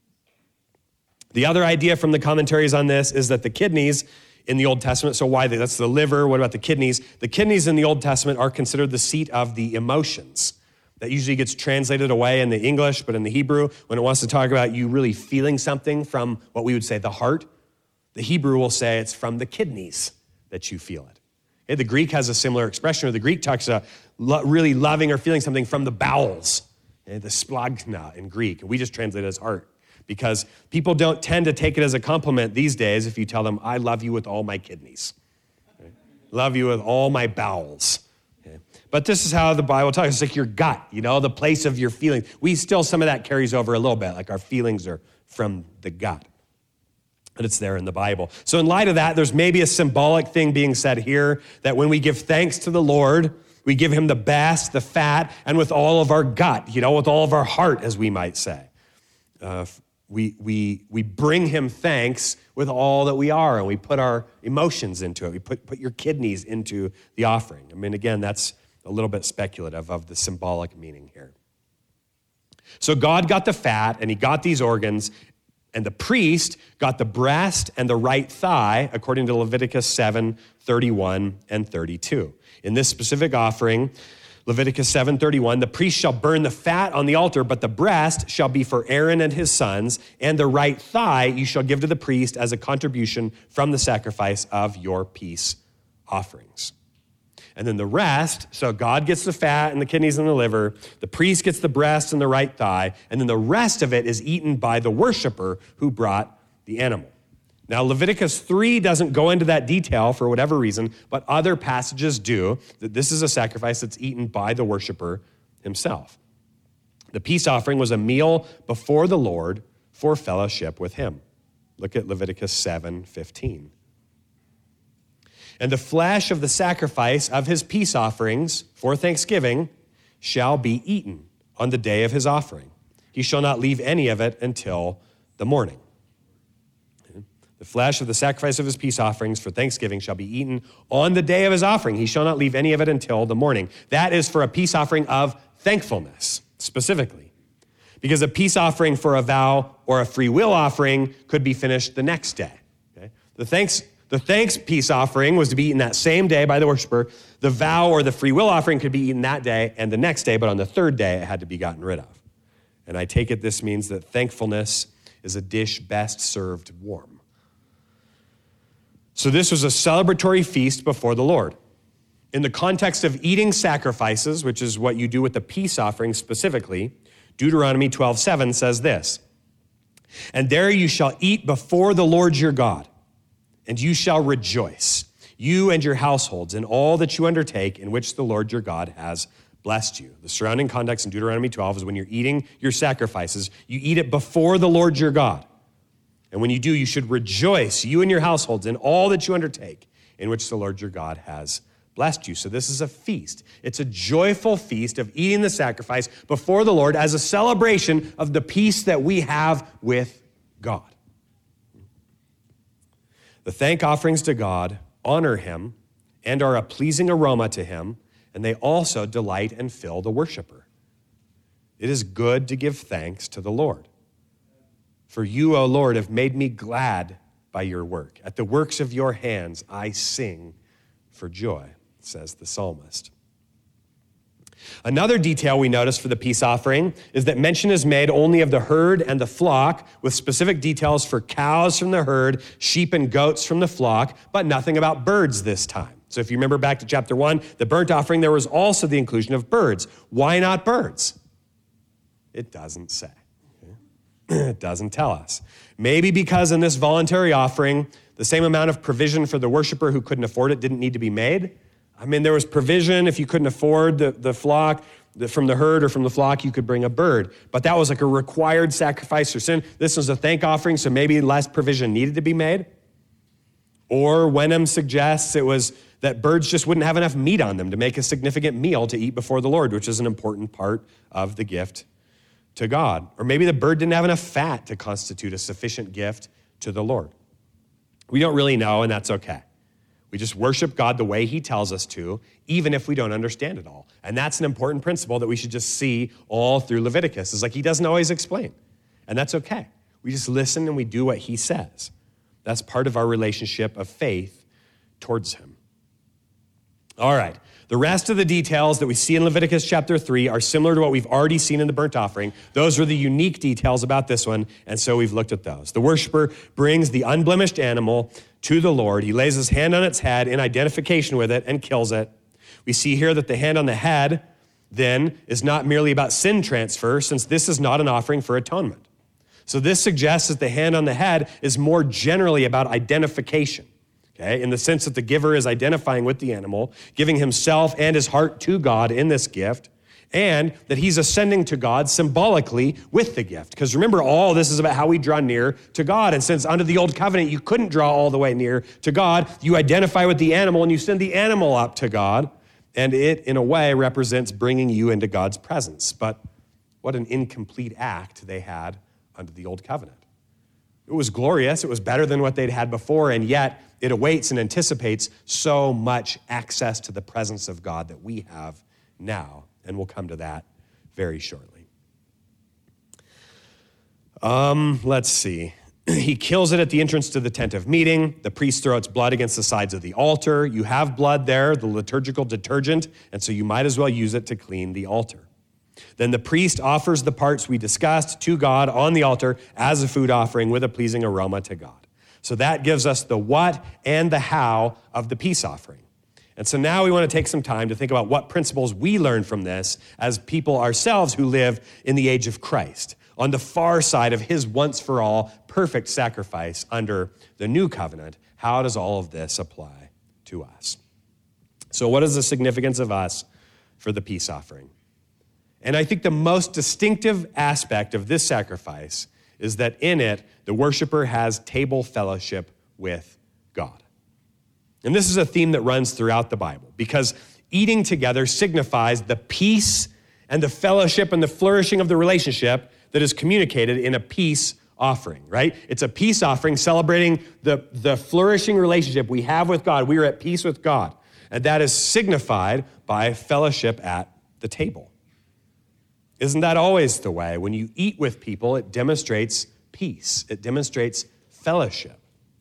The other idea from the commentaries on this is that the kidneys in the Old Testament, so why? That's the liver. What about the kidneys? The kidneys in the Old Testament are considered the seat of the emotions. That usually gets translated away in the English, but in the Hebrew, when it wants to talk about you really feeling something from what we would say the heart, the Hebrew will say it's from the kidneys that you feel it. Okay, the Greek has a similar expression, or the Greek talks about lo- really loving or feeling something from the bowels, okay, the splagna in Greek. And we just translate it as heart, because people don't tend to take it as a compliment these days if you tell them, I love you with all my kidneys. Okay? Love you with all my bowels. Okay? But this is how the Bible talks. It's like your gut, you know, the place of your feelings. We still, some of that carries over a little bit, like our feelings are from the gut. But it's there in the Bible. So in light of that, there's maybe a symbolic thing being said here that when we give thanks to the Lord, we give him the best, the fat, and with all of our gut, you know, with all of our heart, as we might say. Uh, we, we, we bring him thanks with all that we are, and we put our emotions into it. We put, put your kidneys into the offering. I mean, again, that's a little bit speculative of the symbolic meaning here. So God got the fat, and he got these organs, and the priest got the breast and the right thigh, according to Leviticus seven, thirty-one and thirty-two. In this specific offering, Leviticus seven thirty-one, the priest shall burn the fat on the altar, but the breast shall be for Aaron and his sons, and the right thigh you shall give to the priest as a contribution from the sacrifice of your peace offerings. And then the rest, so God gets the fat and the kidneys and the liver, the priest gets the breast and the right thigh, and then the rest of it is eaten by the worshiper who brought the animal. Now, Leviticus three doesn't go into that detail for whatever reason, but other passages do, that this is a sacrifice that's eaten by the worshiper himself. The peace offering was a meal before the Lord for fellowship with him. Look at Leviticus seven fifteen. And the flesh of the sacrifice of his peace offerings for thanksgiving shall be eaten on the day of his offering. He shall not leave any of it until the morning. The flesh of the sacrifice of his peace offerings for thanksgiving shall be eaten on the day of his offering. He shall not leave any of it until the morning. That is for a peace offering of thankfulness, specifically. Because a peace offering for a vow or a free will offering could be finished the next day. Okay? The thanks the thanks peace offering was to be eaten that same day by the worshiper. The vow or the free will offering could be eaten that day and the next day, but on the third day it had to be gotten rid of. And I take it this means that thankfulness is a dish best served warm. So this was a celebratory feast before the Lord. In the context of eating sacrifices, which is what you do with the peace offering specifically, Deuteronomy twelve seven says this, "And there you shall eat before the Lord your God, and you shall rejoice, you and your households, in all that you undertake in which the Lord your God has blessed you." The surrounding context in Deuteronomy twelve is when you're eating your sacrifices, you eat it before the Lord your God. And when you do, you should rejoice, you and your households, in all that you undertake in which the Lord your God has blessed you. So this is a feast. It's a joyful feast of eating the sacrifice before the Lord as a celebration of the peace that we have with God. The thank offerings to God honor him and are a pleasing aroma to him, and they also delight and fill the worshiper. It is good to give thanks to the Lord. For you, O Lord, have made me glad by your work. At the works of your hands I sing for joy, says the psalmist. Another detail we notice for the peace offering is that mention is made only of the herd and the flock, with specific details for cows from the herd, sheep and goats from the flock, but nothing about birds this time. So if you remember back to chapter one, the burnt offering, there was also the inclusion of birds. Why not birds? It doesn't say. Okay? It doesn't tell us. Maybe because in this voluntary offering, the same amount of provision for the worshiper who couldn't afford it didn't need to be made. I mean, there was provision if you couldn't afford the, the flock, the, from the herd or from the flock, you could bring a bird. But that was like a required sacrifice for sin. This was a thank offering, so maybe less provision needed to be made. Or Wenham suggests it was that birds just wouldn't have enough meat on them to make a significant meal to eat before the Lord, which is an important part of the gift to God. Or maybe the bird didn't have enough fat to constitute a sufficient gift to the Lord. We don't really know, and that's okay. We just worship God the way he tells us to, even if we don't understand it all. And that's an important principle that we should just see all through Leviticus. It's like he doesn't always explain. And that's okay. We just listen and we do what he says. That's part of our relationship of faith towards him. All right. The rest of the details that we see in Leviticus chapter three are similar to what we've already seen in the burnt offering. Those are the unique details about this one, and so we've looked at those. The worshiper brings the unblemished animal to the Lord. He lays his hand on its head in identification with it and kills it. We see here that the hand on the head, then, is not merely about sin transfer, since this is not an offering for atonement. So this suggests that the hand on the head is more generally about identification. Okay, in the sense that the giver is identifying with the animal, giving himself and his heart to God in this gift, and that he's ascending to God symbolically with the gift. Because remember, all this is about how we draw near to God. And since under the old covenant, you couldn't draw all the way near to God, you identify with the animal and you send the animal up to God, and it, in a way, represents bringing you into God's presence. But what an incomplete act they had under the old covenant. It was glorious. It was better than what they'd had before, and yet it awaits and anticipates so much access to the presence of God that we have now, and we'll come to that very shortly. Um, let's see. He kills it at the entrance to the tent of meeting. The priest throws its blood against the sides of the altar. You have blood there, the liturgical detergent, and so you might as well use it to clean the altar. Then the priest offers the parts we discussed to God on the altar as a food offering with a pleasing aroma to God. So that gives us the what and the how of the peace offering. And so now we want to take some time to think about what principles we learn from this as people ourselves who live in the age of Christ, on the far side of his once-for-all perfect sacrifice under the new covenant. How does all of this apply to us? So what is the significance of us for the peace offering? And I think the most distinctive aspect of this sacrifice is that in it, the worshiper has table fellowship with God. And this is a theme that runs throughout the Bible, because eating together signifies the peace and the fellowship and the flourishing of the relationship that is communicated in a peace offering, right? It's a peace offering celebrating the, the flourishing relationship we have with God. We are at peace with God. And that is signified by fellowship at the table. Isn't that always the way? When you eat with people, it demonstrates peace. It demonstrates fellowship.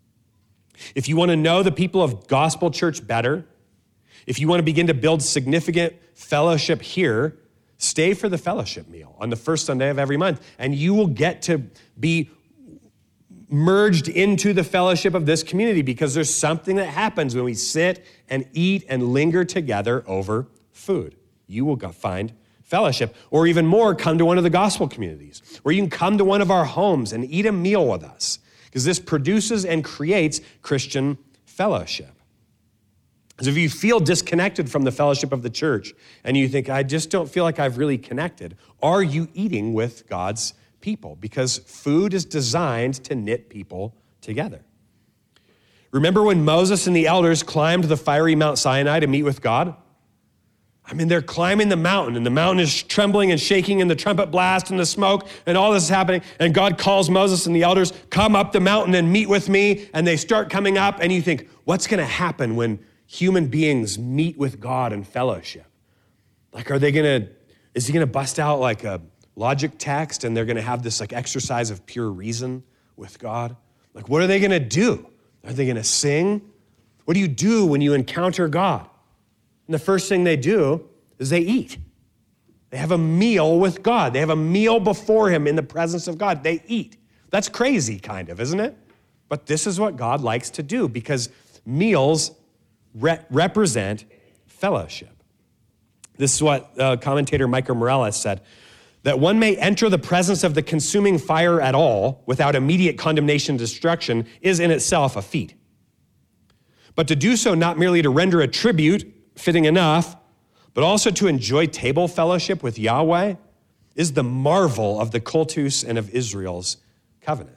If you want to know the people of Gospel Church better, if you want to begin to build significant fellowship here, stay for the fellowship meal on the first Sunday of every month, and you will get to be merged into the fellowship of this community because there's something that happens when we sit and eat and linger together over food. You will find fellowship. Or even more, come to one of the gospel communities, or you can come to one of our homes and eat a meal with us, because this produces and creates Christian fellowship. So if you feel disconnected from the fellowship of the church and you think, I just don't feel like I've really connected, are you eating with God's people? Because food is designed to knit people together. Remember when Moses and the elders climbed the fiery Mount Sinai to meet with God? I mean, they're climbing the mountain, and the mountain is trembling and shaking, and the trumpet blast and the smoke, and all this is happening. And God calls Moses and the elders, come up the mountain and meet with me. And they start coming up, and you think, what's going to happen when human beings meet with God in fellowship? Like, are they going to, is he going to bust out like a logic text, and they're going to have this like exercise of pure reason with God? Like, what are they going to do? Are they going to sing? What do you do when you encounter God? And the first thing they do is they eat. They have a meal with God. They have a meal before him in the presence of God. They eat. That's crazy, kind of, isn't it? But this is what God likes to do, because meals re- represent fellowship. This is what uh, commentator Micah Morales said, that one may enter the presence of the consuming fire at all without immediate condemnation and destruction is in itself a feat. But to do so not merely to render a tribute fitting enough, but also to enjoy table fellowship with Yahweh is the marvel of the cultus and of Israel's covenant.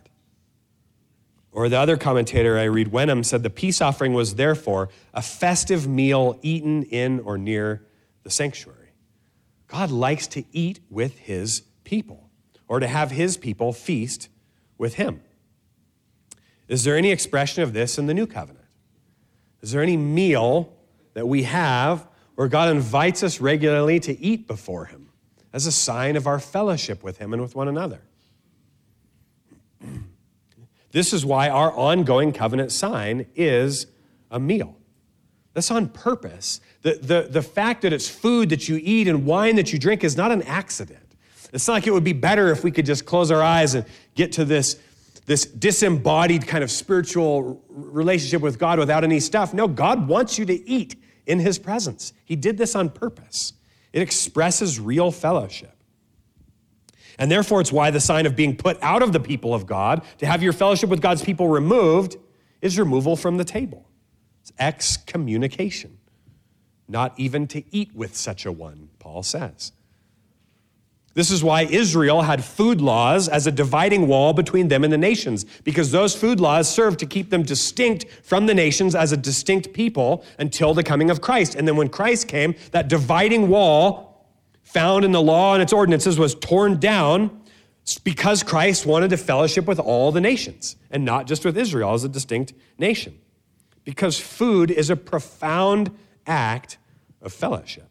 Or the other commentator I read, Wenham, said the peace offering was therefore a festive meal eaten in or near the sanctuary. God likes to eat with his people, or to have his people feast with him. Is there any expression of this in the new covenant? Is there any meal that we have where God invites us regularly to eat before him as a sign of our fellowship with him and with one another? This is why our ongoing covenant sign is a meal. That's on purpose. The, the, the fact that it's food that you eat and wine that you drink is not an accident. It's not like it would be better if we could just close our eyes and get to this, this disembodied kind of spiritual relationship with God without any stuff. No, God wants you to eat in his presence. He did this on purpose. It expresses real fellowship. And therefore, it's why the sign of being put out of the people of God, to have your fellowship with God's people removed, is removal from the table. It's excommunication. Not even to eat with such a one, Paul says. This is why Israel had food laws as a dividing wall between them and the nations, because those food laws served to keep them distinct from the nations as a distinct people until the coming of Christ. And then when Christ came, that dividing wall found in the law and its ordinances was torn down because Christ wanted to fellowship with all the nations and not just with Israel as a distinct nation. Because food is a profound act of fellowship.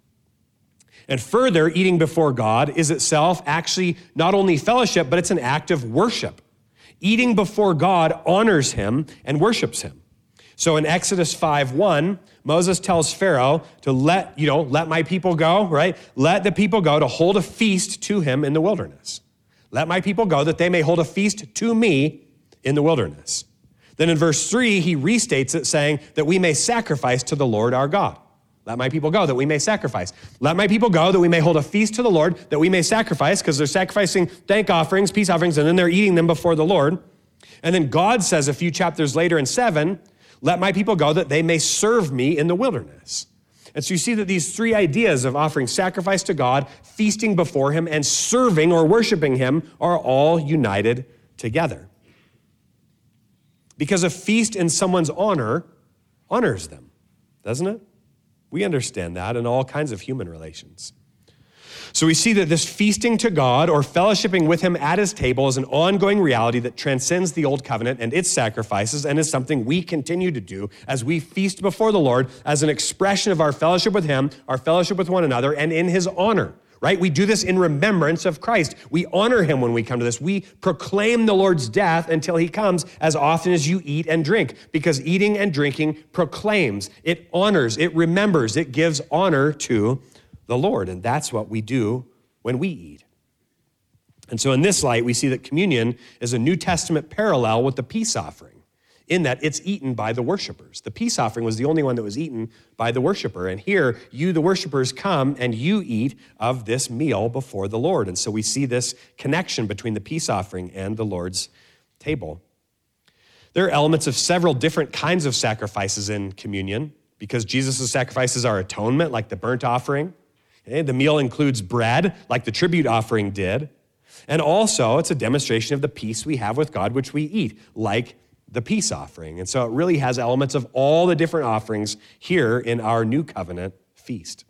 And further, eating before God is itself actually not only fellowship, but it's an act of worship. Eating before God honors him and worships him. So in Exodus five one, Moses tells Pharaoh to let, you know, let my people go, right? Let the people go to hold a feast to him in the wilderness. Let my people go that they may hold a feast to me in the wilderness. Then in verse three, he restates it saying that we may sacrifice to the Lord our God. Let my people go that we may sacrifice. Let my people go that we may hold a feast to the Lord, that we may sacrifice, because they're sacrificing thank offerings, peace offerings, and then they're eating them before the Lord. And then God says a few chapters later in seven, let my people go that they may serve me in the wilderness. And so you see that these three ideas of offering sacrifice to God, feasting before him, and serving or worshiping him are all united together. Because a feast in someone's honor honors them, doesn't it? We understand that in all kinds of human relations. So we see that this feasting to God or fellowshipping with him at his table is an ongoing reality that transcends the old covenant and its sacrifices and is something we continue to do as we feast before the Lord as an expression of our fellowship with him, our fellowship with one another, and in his honor, right? We do this in remembrance of Christ. We honor him when we come to this. We proclaim the Lord's death until he comes as often as you eat and drink, because eating and drinking proclaims, it honors, it remembers, it gives honor to the Lord. And that's what we do when we eat. And so in this light, we see that communion is a New Testament parallel with the peace offering, in that it's eaten by the worshipers. The peace offering was the only one that was eaten by the worshiper. And here, you, the worshipers, come and you eat of this meal before the Lord. And so we see this connection between the peace offering and the Lord's table. There are elements of several different kinds of sacrifices in communion, because Jesus' sacrifices are atonement, like the burnt offering. Okay? The meal includes bread, like the tribute offering did. And also, it's a demonstration of the peace we have with God, which we eat, like the peace offering. And so it really has elements of all the different offerings here in our new covenant feast.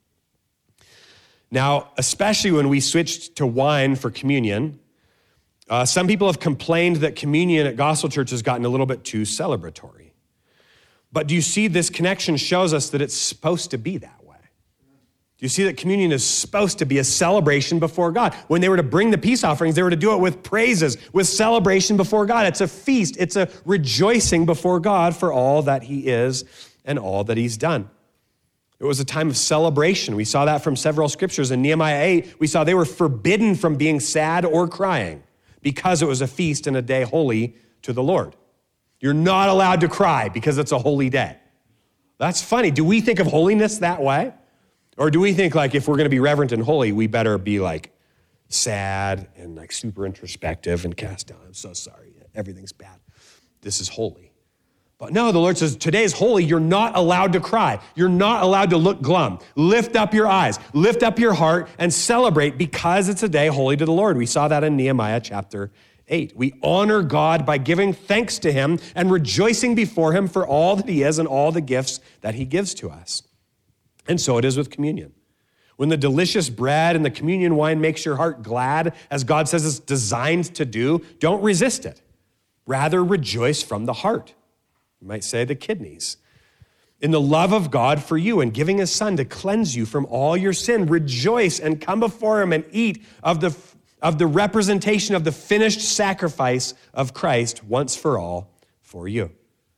Now, especially when we switched to wine for communion, uh, some people have complained that communion at Gospel Church has gotten a little bit too celebratory. But do you see this connection shows us that it's supposed to be that way? Do you see that communion is supposed to be a celebration before God? When they were to bring the peace offerings, they were to do it with praises, with celebration before God. It's a feast. It's a rejoicing before God for all that he is and all that he's done. It was a time of celebration. We saw that from several scriptures. In Nehemiah eight, we saw they were forbidden from being sad or crying because it was a feast and a day holy to the Lord. You're not allowed to cry because it's a holy day. That's funny. Do we think of holiness that way? Or do we think, like, if we're going to be reverent and holy, we better be like sad and like super introspective and cast down? I'm so sorry. Everything's bad. This is holy. But no, the Lord says, today is holy. You're not allowed to cry. You're not allowed to look glum. Lift up your eyes, lift up your heart, and celebrate because it's a day holy to the Lord. We saw that in Nehemiah chapter eight. We honor God by giving thanks to him and rejoicing before him for all that he is and all the gifts that he gives to us. And so it is with communion. When the delicious bread and the communion wine makes your heart glad, as God says it's designed to do, don't resist it. Rather, rejoice from the heart. You might say the kidneys. In the love of God for you and giving his son to cleanse you from all your sin, rejoice and come before him and eat of the, of the representation of the finished sacrifice of Christ once for all for you.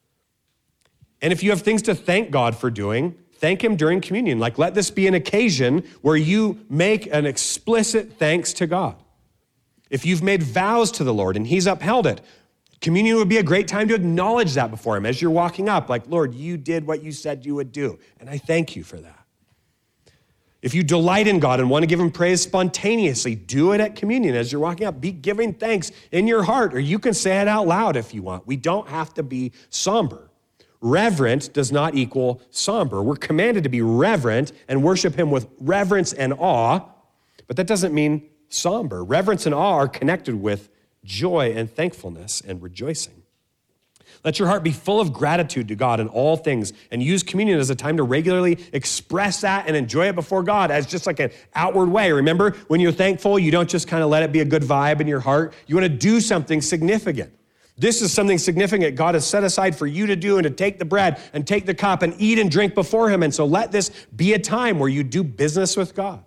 And if you have things to thank God for doing, thank him during communion. Like, let this be an occasion where you make an explicit thanks to God. If you've made vows to the Lord and he's upheld it, communion would be a great time to acknowledge that before him as you're walking up. Like, Lord, you did what you said you would do, and I thank you for that. If you delight in God and want to give him praise spontaneously, do it at communion as you're walking up. Be giving thanks in your heart, or you can say it out loud if you want. We don't have to be somber. Reverent does not equal somber. We're commanded to be reverent and worship him with reverence and awe, but that doesn't mean somber. Reverence and awe are connected with joy and thankfulness and rejoicing. Let your heart be full of gratitude to God in all things, and use communion as a time to regularly express that and enjoy it before God as just like an outward way. Remember, when you're thankful, you don't just kind of let it be a good vibe in your heart. You want to do something significant. This is something significant God has set aside for you to do, and to take the bread and take the cup and eat and drink before him. And so let this be a time where you do business with God.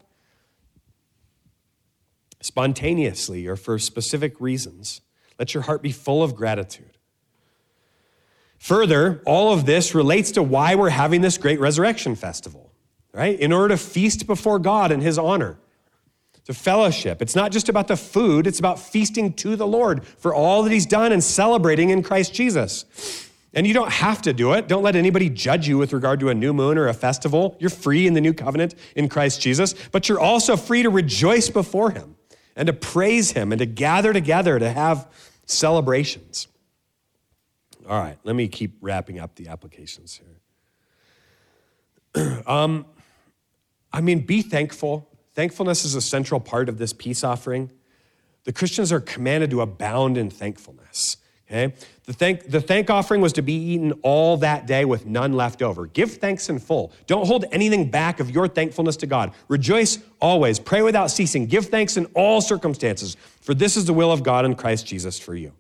Spontaneously or for specific reasons. Let your heart be full of gratitude. Further, all of this relates to why we're having this great resurrection festival, right? In order to feast before God in his honor. To fellowship. It's not just about the food, it's about feasting to the Lord for all that he's done and celebrating in Christ Jesus. And you don't have to do it. Don't let anybody judge you with regard to a new moon or a festival. You're free in the new covenant in Christ Jesus, but you're also free to rejoice before him and to praise him and to gather together to have celebrations. All right, let me keep wrapping up the applications here. um, I mean, be thankful. Thankfulness is a central part of this peace offering. The Christians are commanded to abound in thankfulness. Okay? The thank, the thank offering was to be eaten all that day with none left over. Give thanks in full. Don't hold anything back of your thankfulness to God. Rejoice always. Pray without ceasing. Give thanks in all circumstances, for this is the will of God in Christ Jesus for you.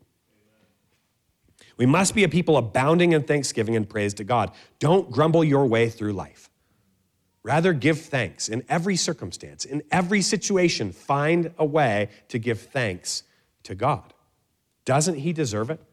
We must be a people abounding in thanksgiving and praise to God. Don't grumble your way through life. Rather, give thanks in every circumstance, in every situation. Find a way to give thanks to God. Doesn't he deserve it?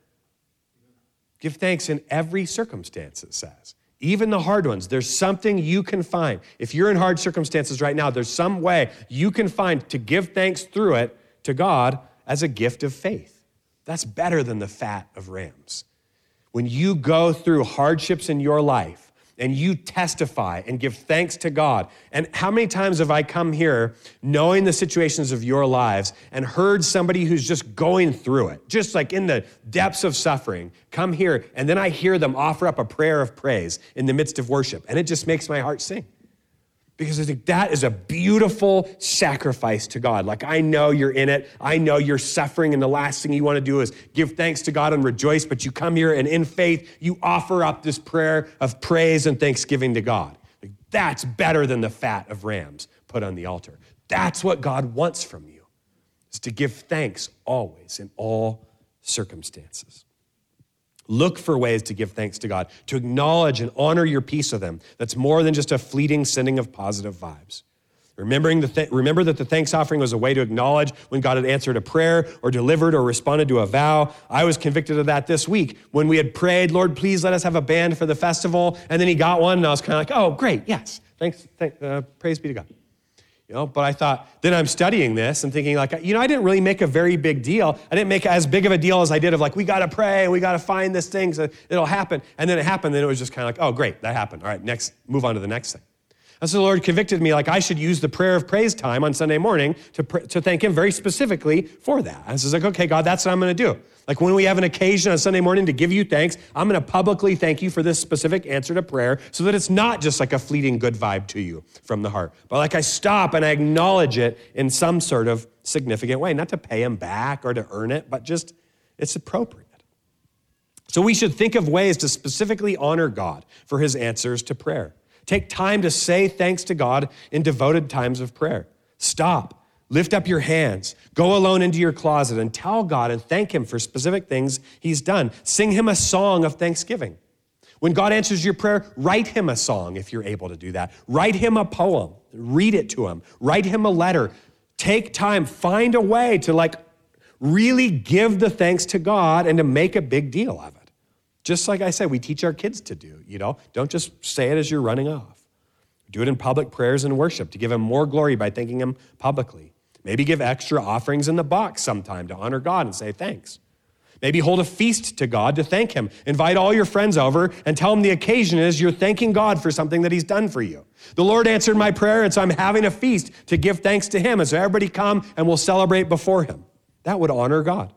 Give thanks in every circumstance, it says. Even the hard ones, there's something you can find. If you're in hard circumstances right now, there's some way you can find to give thanks through it to God as a gift of faith. That's better than the fat of rams. When you go through hardships in your life and you testify and give thanks to God, and how many times have I come here knowing the situations of your lives and heard somebody who's just going through it, just like in the depths of suffering, come here, and then I hear them offer up a prayer of praise in the midst of worship, and it just makes my heart sing. Because I think that is a beautiful sacrifice to God. Like, I know you're in it. I know you're suffering, and the last thing you want to do is give thanks to God and rejoice, but you come here and in faith, you offer up this prayer of praise and thanksgiving to God. Like, that's better than the fat of rams put on the altar. That's what God wants from you, is to give thanks always in all circumstances. Look for ways to give thanks to God, to acknowledge and honor your peace with him. That's more than just a fleeting sending of positive vibes. Remembering the th- remember that the thanks offering was a way to acknowledge when God had answered a prayer or delivered or responded to a vow. I was convicted of that this week when we had prayed, Lord, please let us have a band for the festival. And then he got one, and I was kind of like, oh, great, yes. Thanks, thank, uh, praise be to God. You know, but I thought, then I'm studying this and thinking like, you know, I didn't really make a very big deal. I didn't make as big of a deal as I did of like, we got to pray and we got to find this thing so it'll happen. And then it happened. Then it was just kind of like, oh, great, that happened. All right, next, move on to the next thing. And so the Lord convicted me like I should use the prayer of praise time on Sunday morning to, pr- to thank him very specifically for that. I was like, okay, God, that's what I'm going to do. Like when we have an occasion on Sunday morning to give you thanks, I'm going to publicly thank you for this specific answer to prayer so that it's not just like a fleeting good vibe to you from the heart. But like I stop and I acknowledge it in some sort of significant way, not to pay him back or to earn it, but just it's appropriate. So we should think of ways to specifically honor God for his answers to prayer. Take time to say thanks to God in devoted times of prayer. Stop. Lift up your hands. Go alone into your closet and tell God and thank him for specific things he's done. Sing him a song of thanksgiving. When God answers your prayer, write him a song if you're able to do that. Write him a poem. Read it to him. Write him a letter. Take time. Find a way to like really give the thanks to God and to make a big deal of it. Just like I said, we teach our kids to do, you know. Don't just say it as you're running off. Do it in public prayers and worship to give him more glory by thanking him publicly. Maybe give extra offerings in the box sometime to honor God and say thanks. Maybe hold a feast to God to thank him. Invite all your friends over and tell them the occasion is you're thanking God for something that he's done for you. The Lord answered my prayer, and so I'm having a feast to give thanks to him. And so everybody come and we'll celebrate before him. That would honor God.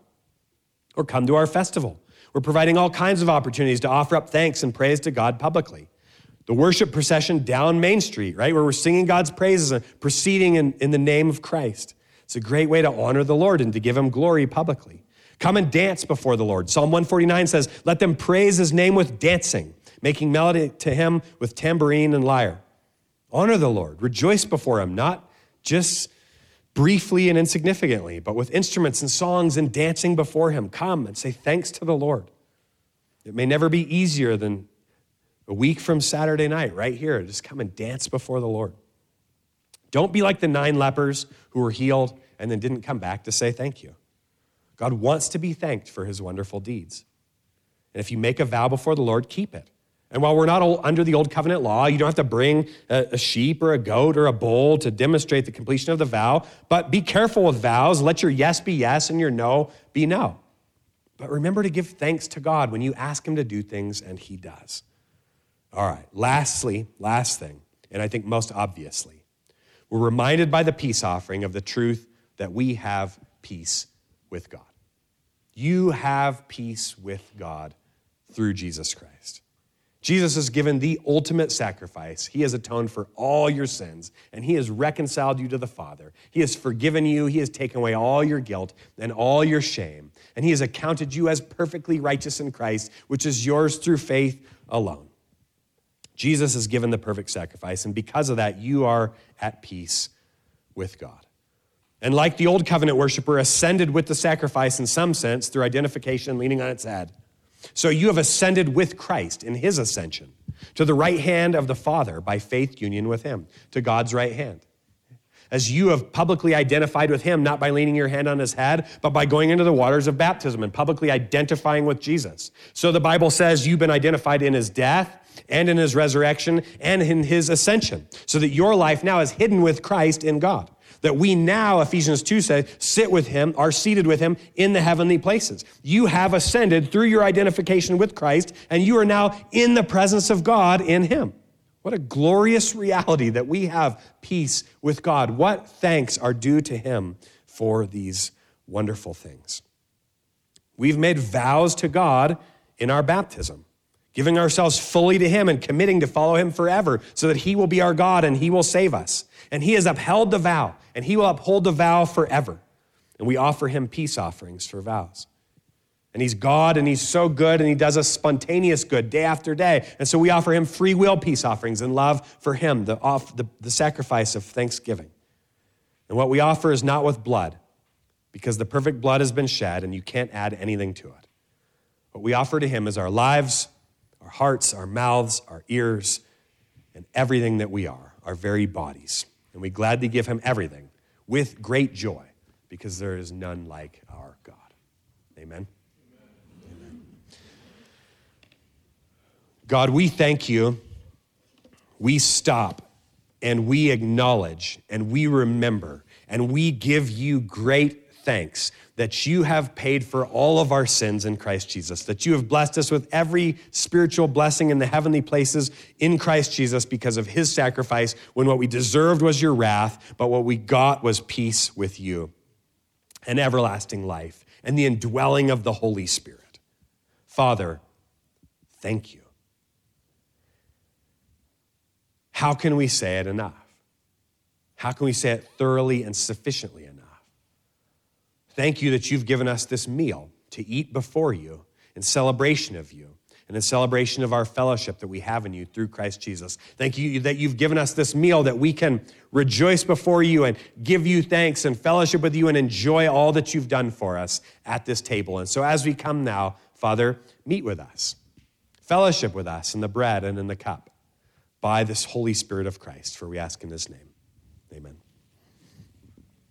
Or come to our festival. We're providing all kinds of opportunities to offer up thanks and praise to God publicly. The worship procession down Main Street, right, where we're singing God's praises and proceeding in, in the name of Christ. It's a great way to honor the Lord and to give him glory publicly. Come and dance before the Lord. Psalm one forty-nine says, let them praise his name with dancing, making melody to him with tambourine and lyre. Honor the Lord. Rejoice before him, not just briefly and insignificantly, but with instruments and songs and dancing before him. Come and say thanks to the Lord. It may never be easier than a week from Saturday night, right here. Just come and dance before the Lord. Don't be like the nine lepers who were healed and then didn't come back to say thank you. God wants to be thanked for his wonderful deeds. And if you make a vow before the Lord, keep it. And while we're not all under the old covenant law, you don't have to bring a, a sheep or a goat or a bull to demonstrate the completion of the vow, but be careful with vows. Let your yes be yes and your no be no. But remember to give thanks to God when you ask him to do things, and he does. All right, lastly, last thing, and I think most obviously, we're reminded by the peace offering of the truth that we have peace with God. You have peace with God through Jesus Christ. Jesus has given the ultimate sacrifice. He has atoned for all your sins, and he has reconciled you to the Father. He has forgiven you. He has taken away all your guilt and all your shame, and he has accounted you as perfectly righteous in Christ, which is yours through faith alone. Jesus has given the perfect sacrifice, and because of that, you are at peace with God. And like the old covenant worshiper ascended with the sacrifice in some sense through identification leaning on its head, so you have ascended with Christ in his ascension to the right hand of the Father by faith union with him, to God's right hand. As you have publicly identified with him, not by leaning your hand on his head, but by going into the waters of baptism and publicly identifying with Jesus. So the Bible says you've been identified in his death and in his resurrection and in his ascension, so that your life now is hidden with Christ in God. That we now, Ephesians two says, sit with him, are seated with him in the heavenly places. You have ascended through your identification with Christ, and you are now in the presence of God in him. What a glorious reality that we have peace with God. What thanks are due to him for these wonderful things. We've made vows to God in our baptism, giving ourselves fully to him and committing to follow him forever so that he will be our God and he will save us. And he has upheld the vow, and he will uphold the vow forever. And we offer him peace offerings for vows. And he's God, and he's so good, and he does us spontaneous good day after day. And so we offer him free will peace offerings in love for him, the, off, the, the sacrifice of thanksgiving. And what we offer is not with blood, because the perfect blood has been shed, and you can't add anything to it. What we offer to him is our lives, our hearts, our mouths, our ears, and everything that we are, our very bodies. And we gladly give him everything with great joy, because there is none like our God. Amen. Amen. God, we thank you. We stop and we acknowledge and we remember and we give you great thanks that you have paid for all of our sins in Christ Jesus, that you have blessed us with every spiritual blessing in the heavenly places in Christ Jesus because of his sacrifice, when what we deserved was your wrath, but what we got was peace with you and everlasting life and the indwelling of the Holy Spirit. Father, thank you. How can we say it enough? How can we say it thoroughly and sufficiently enough? Thank you that you've given us this meal to eat before you in celebration of you and in celebration of our fellowship that we have in you through Christ Jesus. Thank you that you've given us this meal that we can rejoice before you and give you thanks and fellowship with you and enjoy all that you've done for us at this table. And so as we come now, Father, meet with us, fellowship with us in the bread and in the cup by this Holy Spirit of Christ, for we ask in his name. Amen.